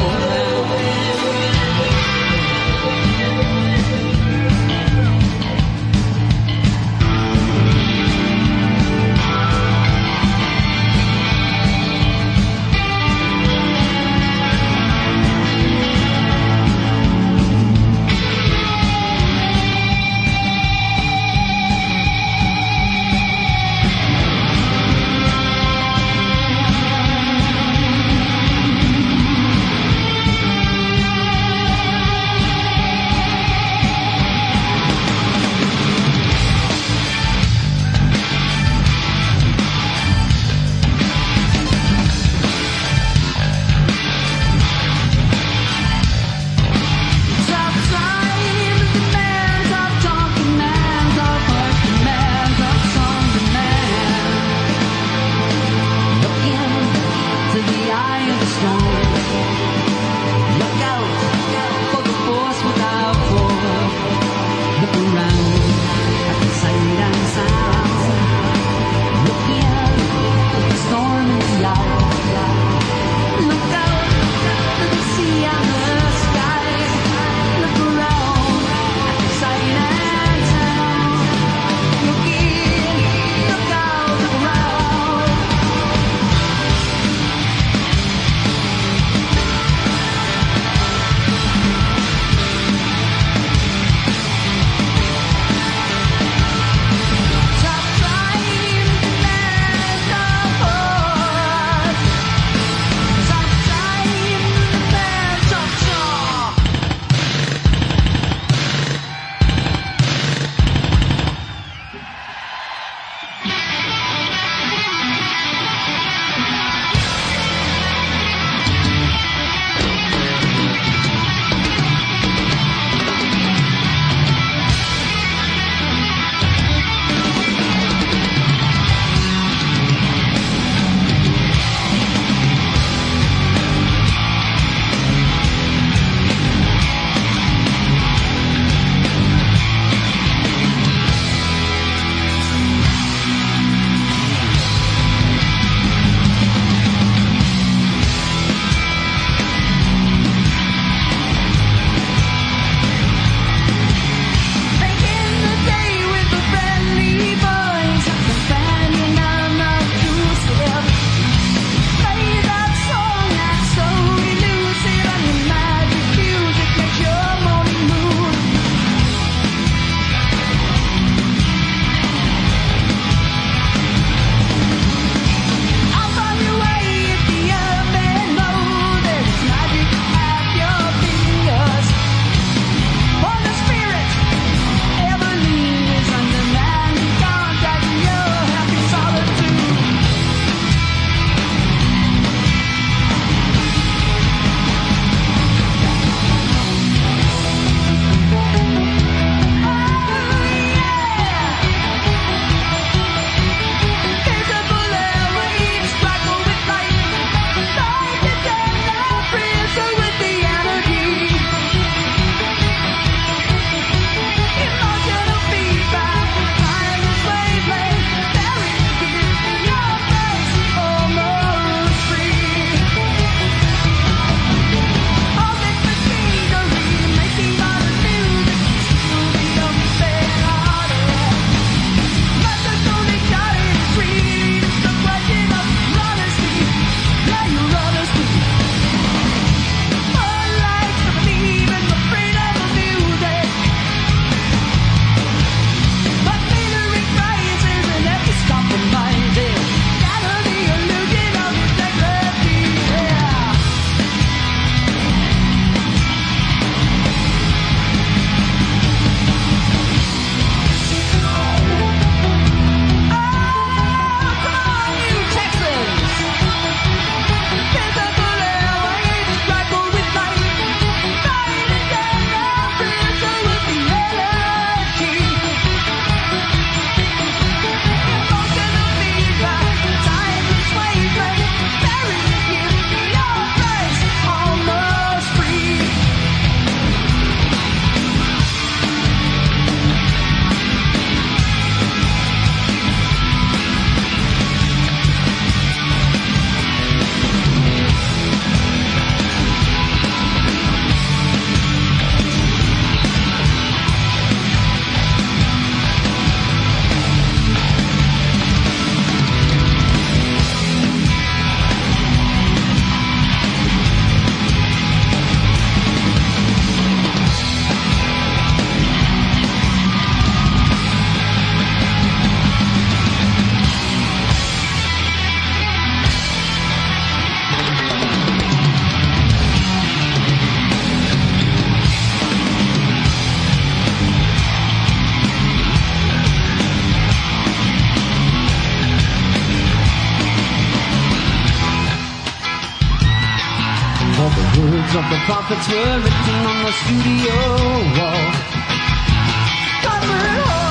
of the prophets were written on the studio wall. Comfort Hall.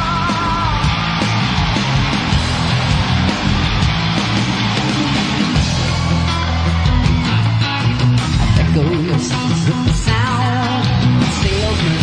Echoes with the sound of salesmen.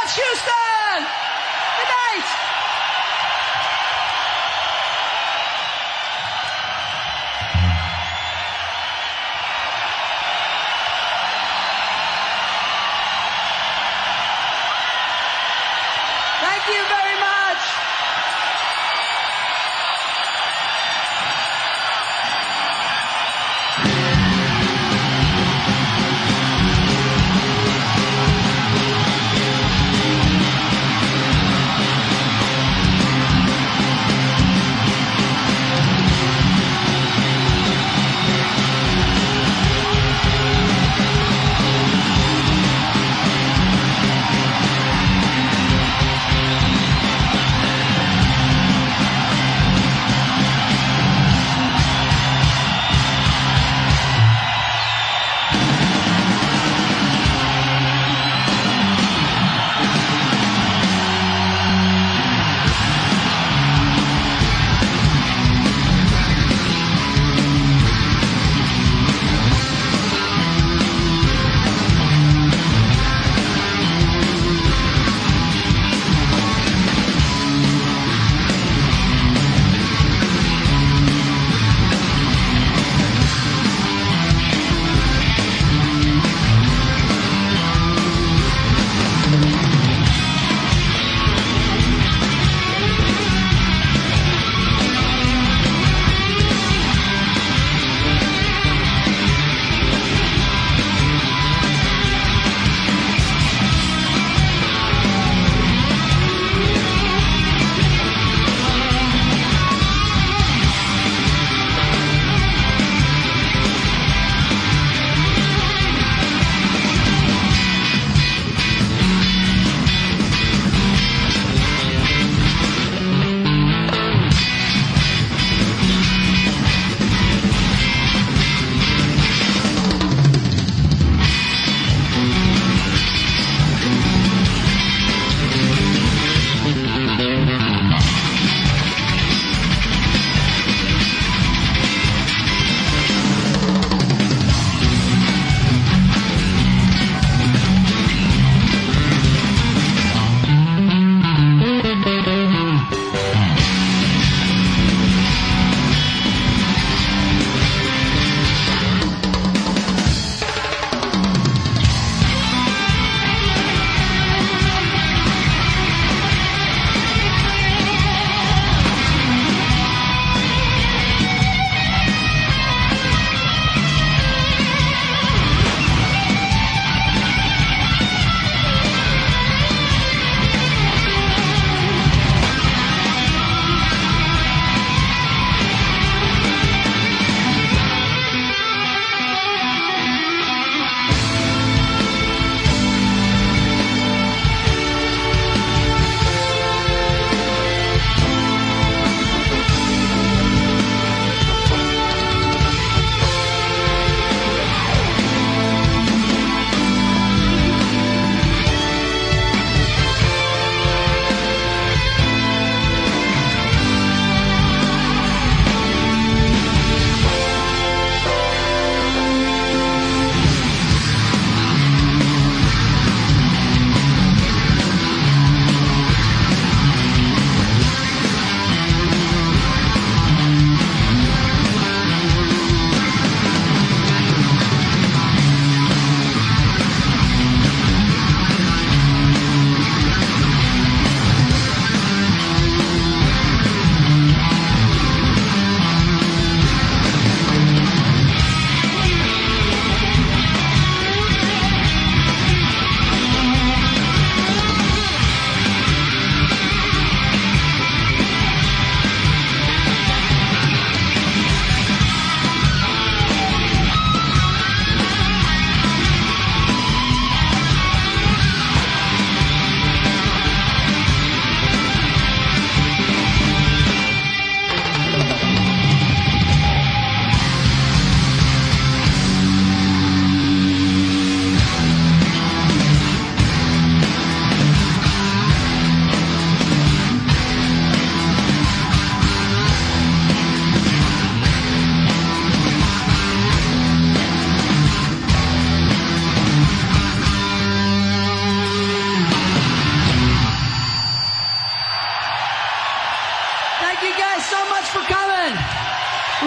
much, Houston! Good night! Thank you very much!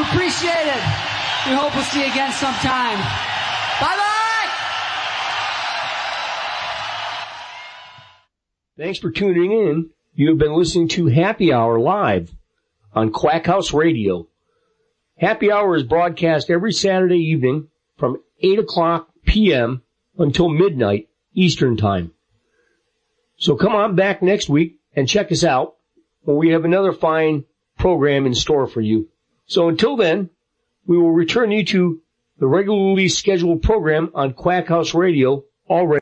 appreciate it. We hope we'll see you again sometime. Bye-bye! Thanks for tuning in. You have been listening to Happy Hour live on Quack House Radio. Happy Hour is broadcast every Saturday evening from 8 o'clock p.m. until midnight Eastern Time. So come on back next week and check us out when we have another fine program in store for you. So until then, we will return you to the regularly scheduled program on Quack House Radio already.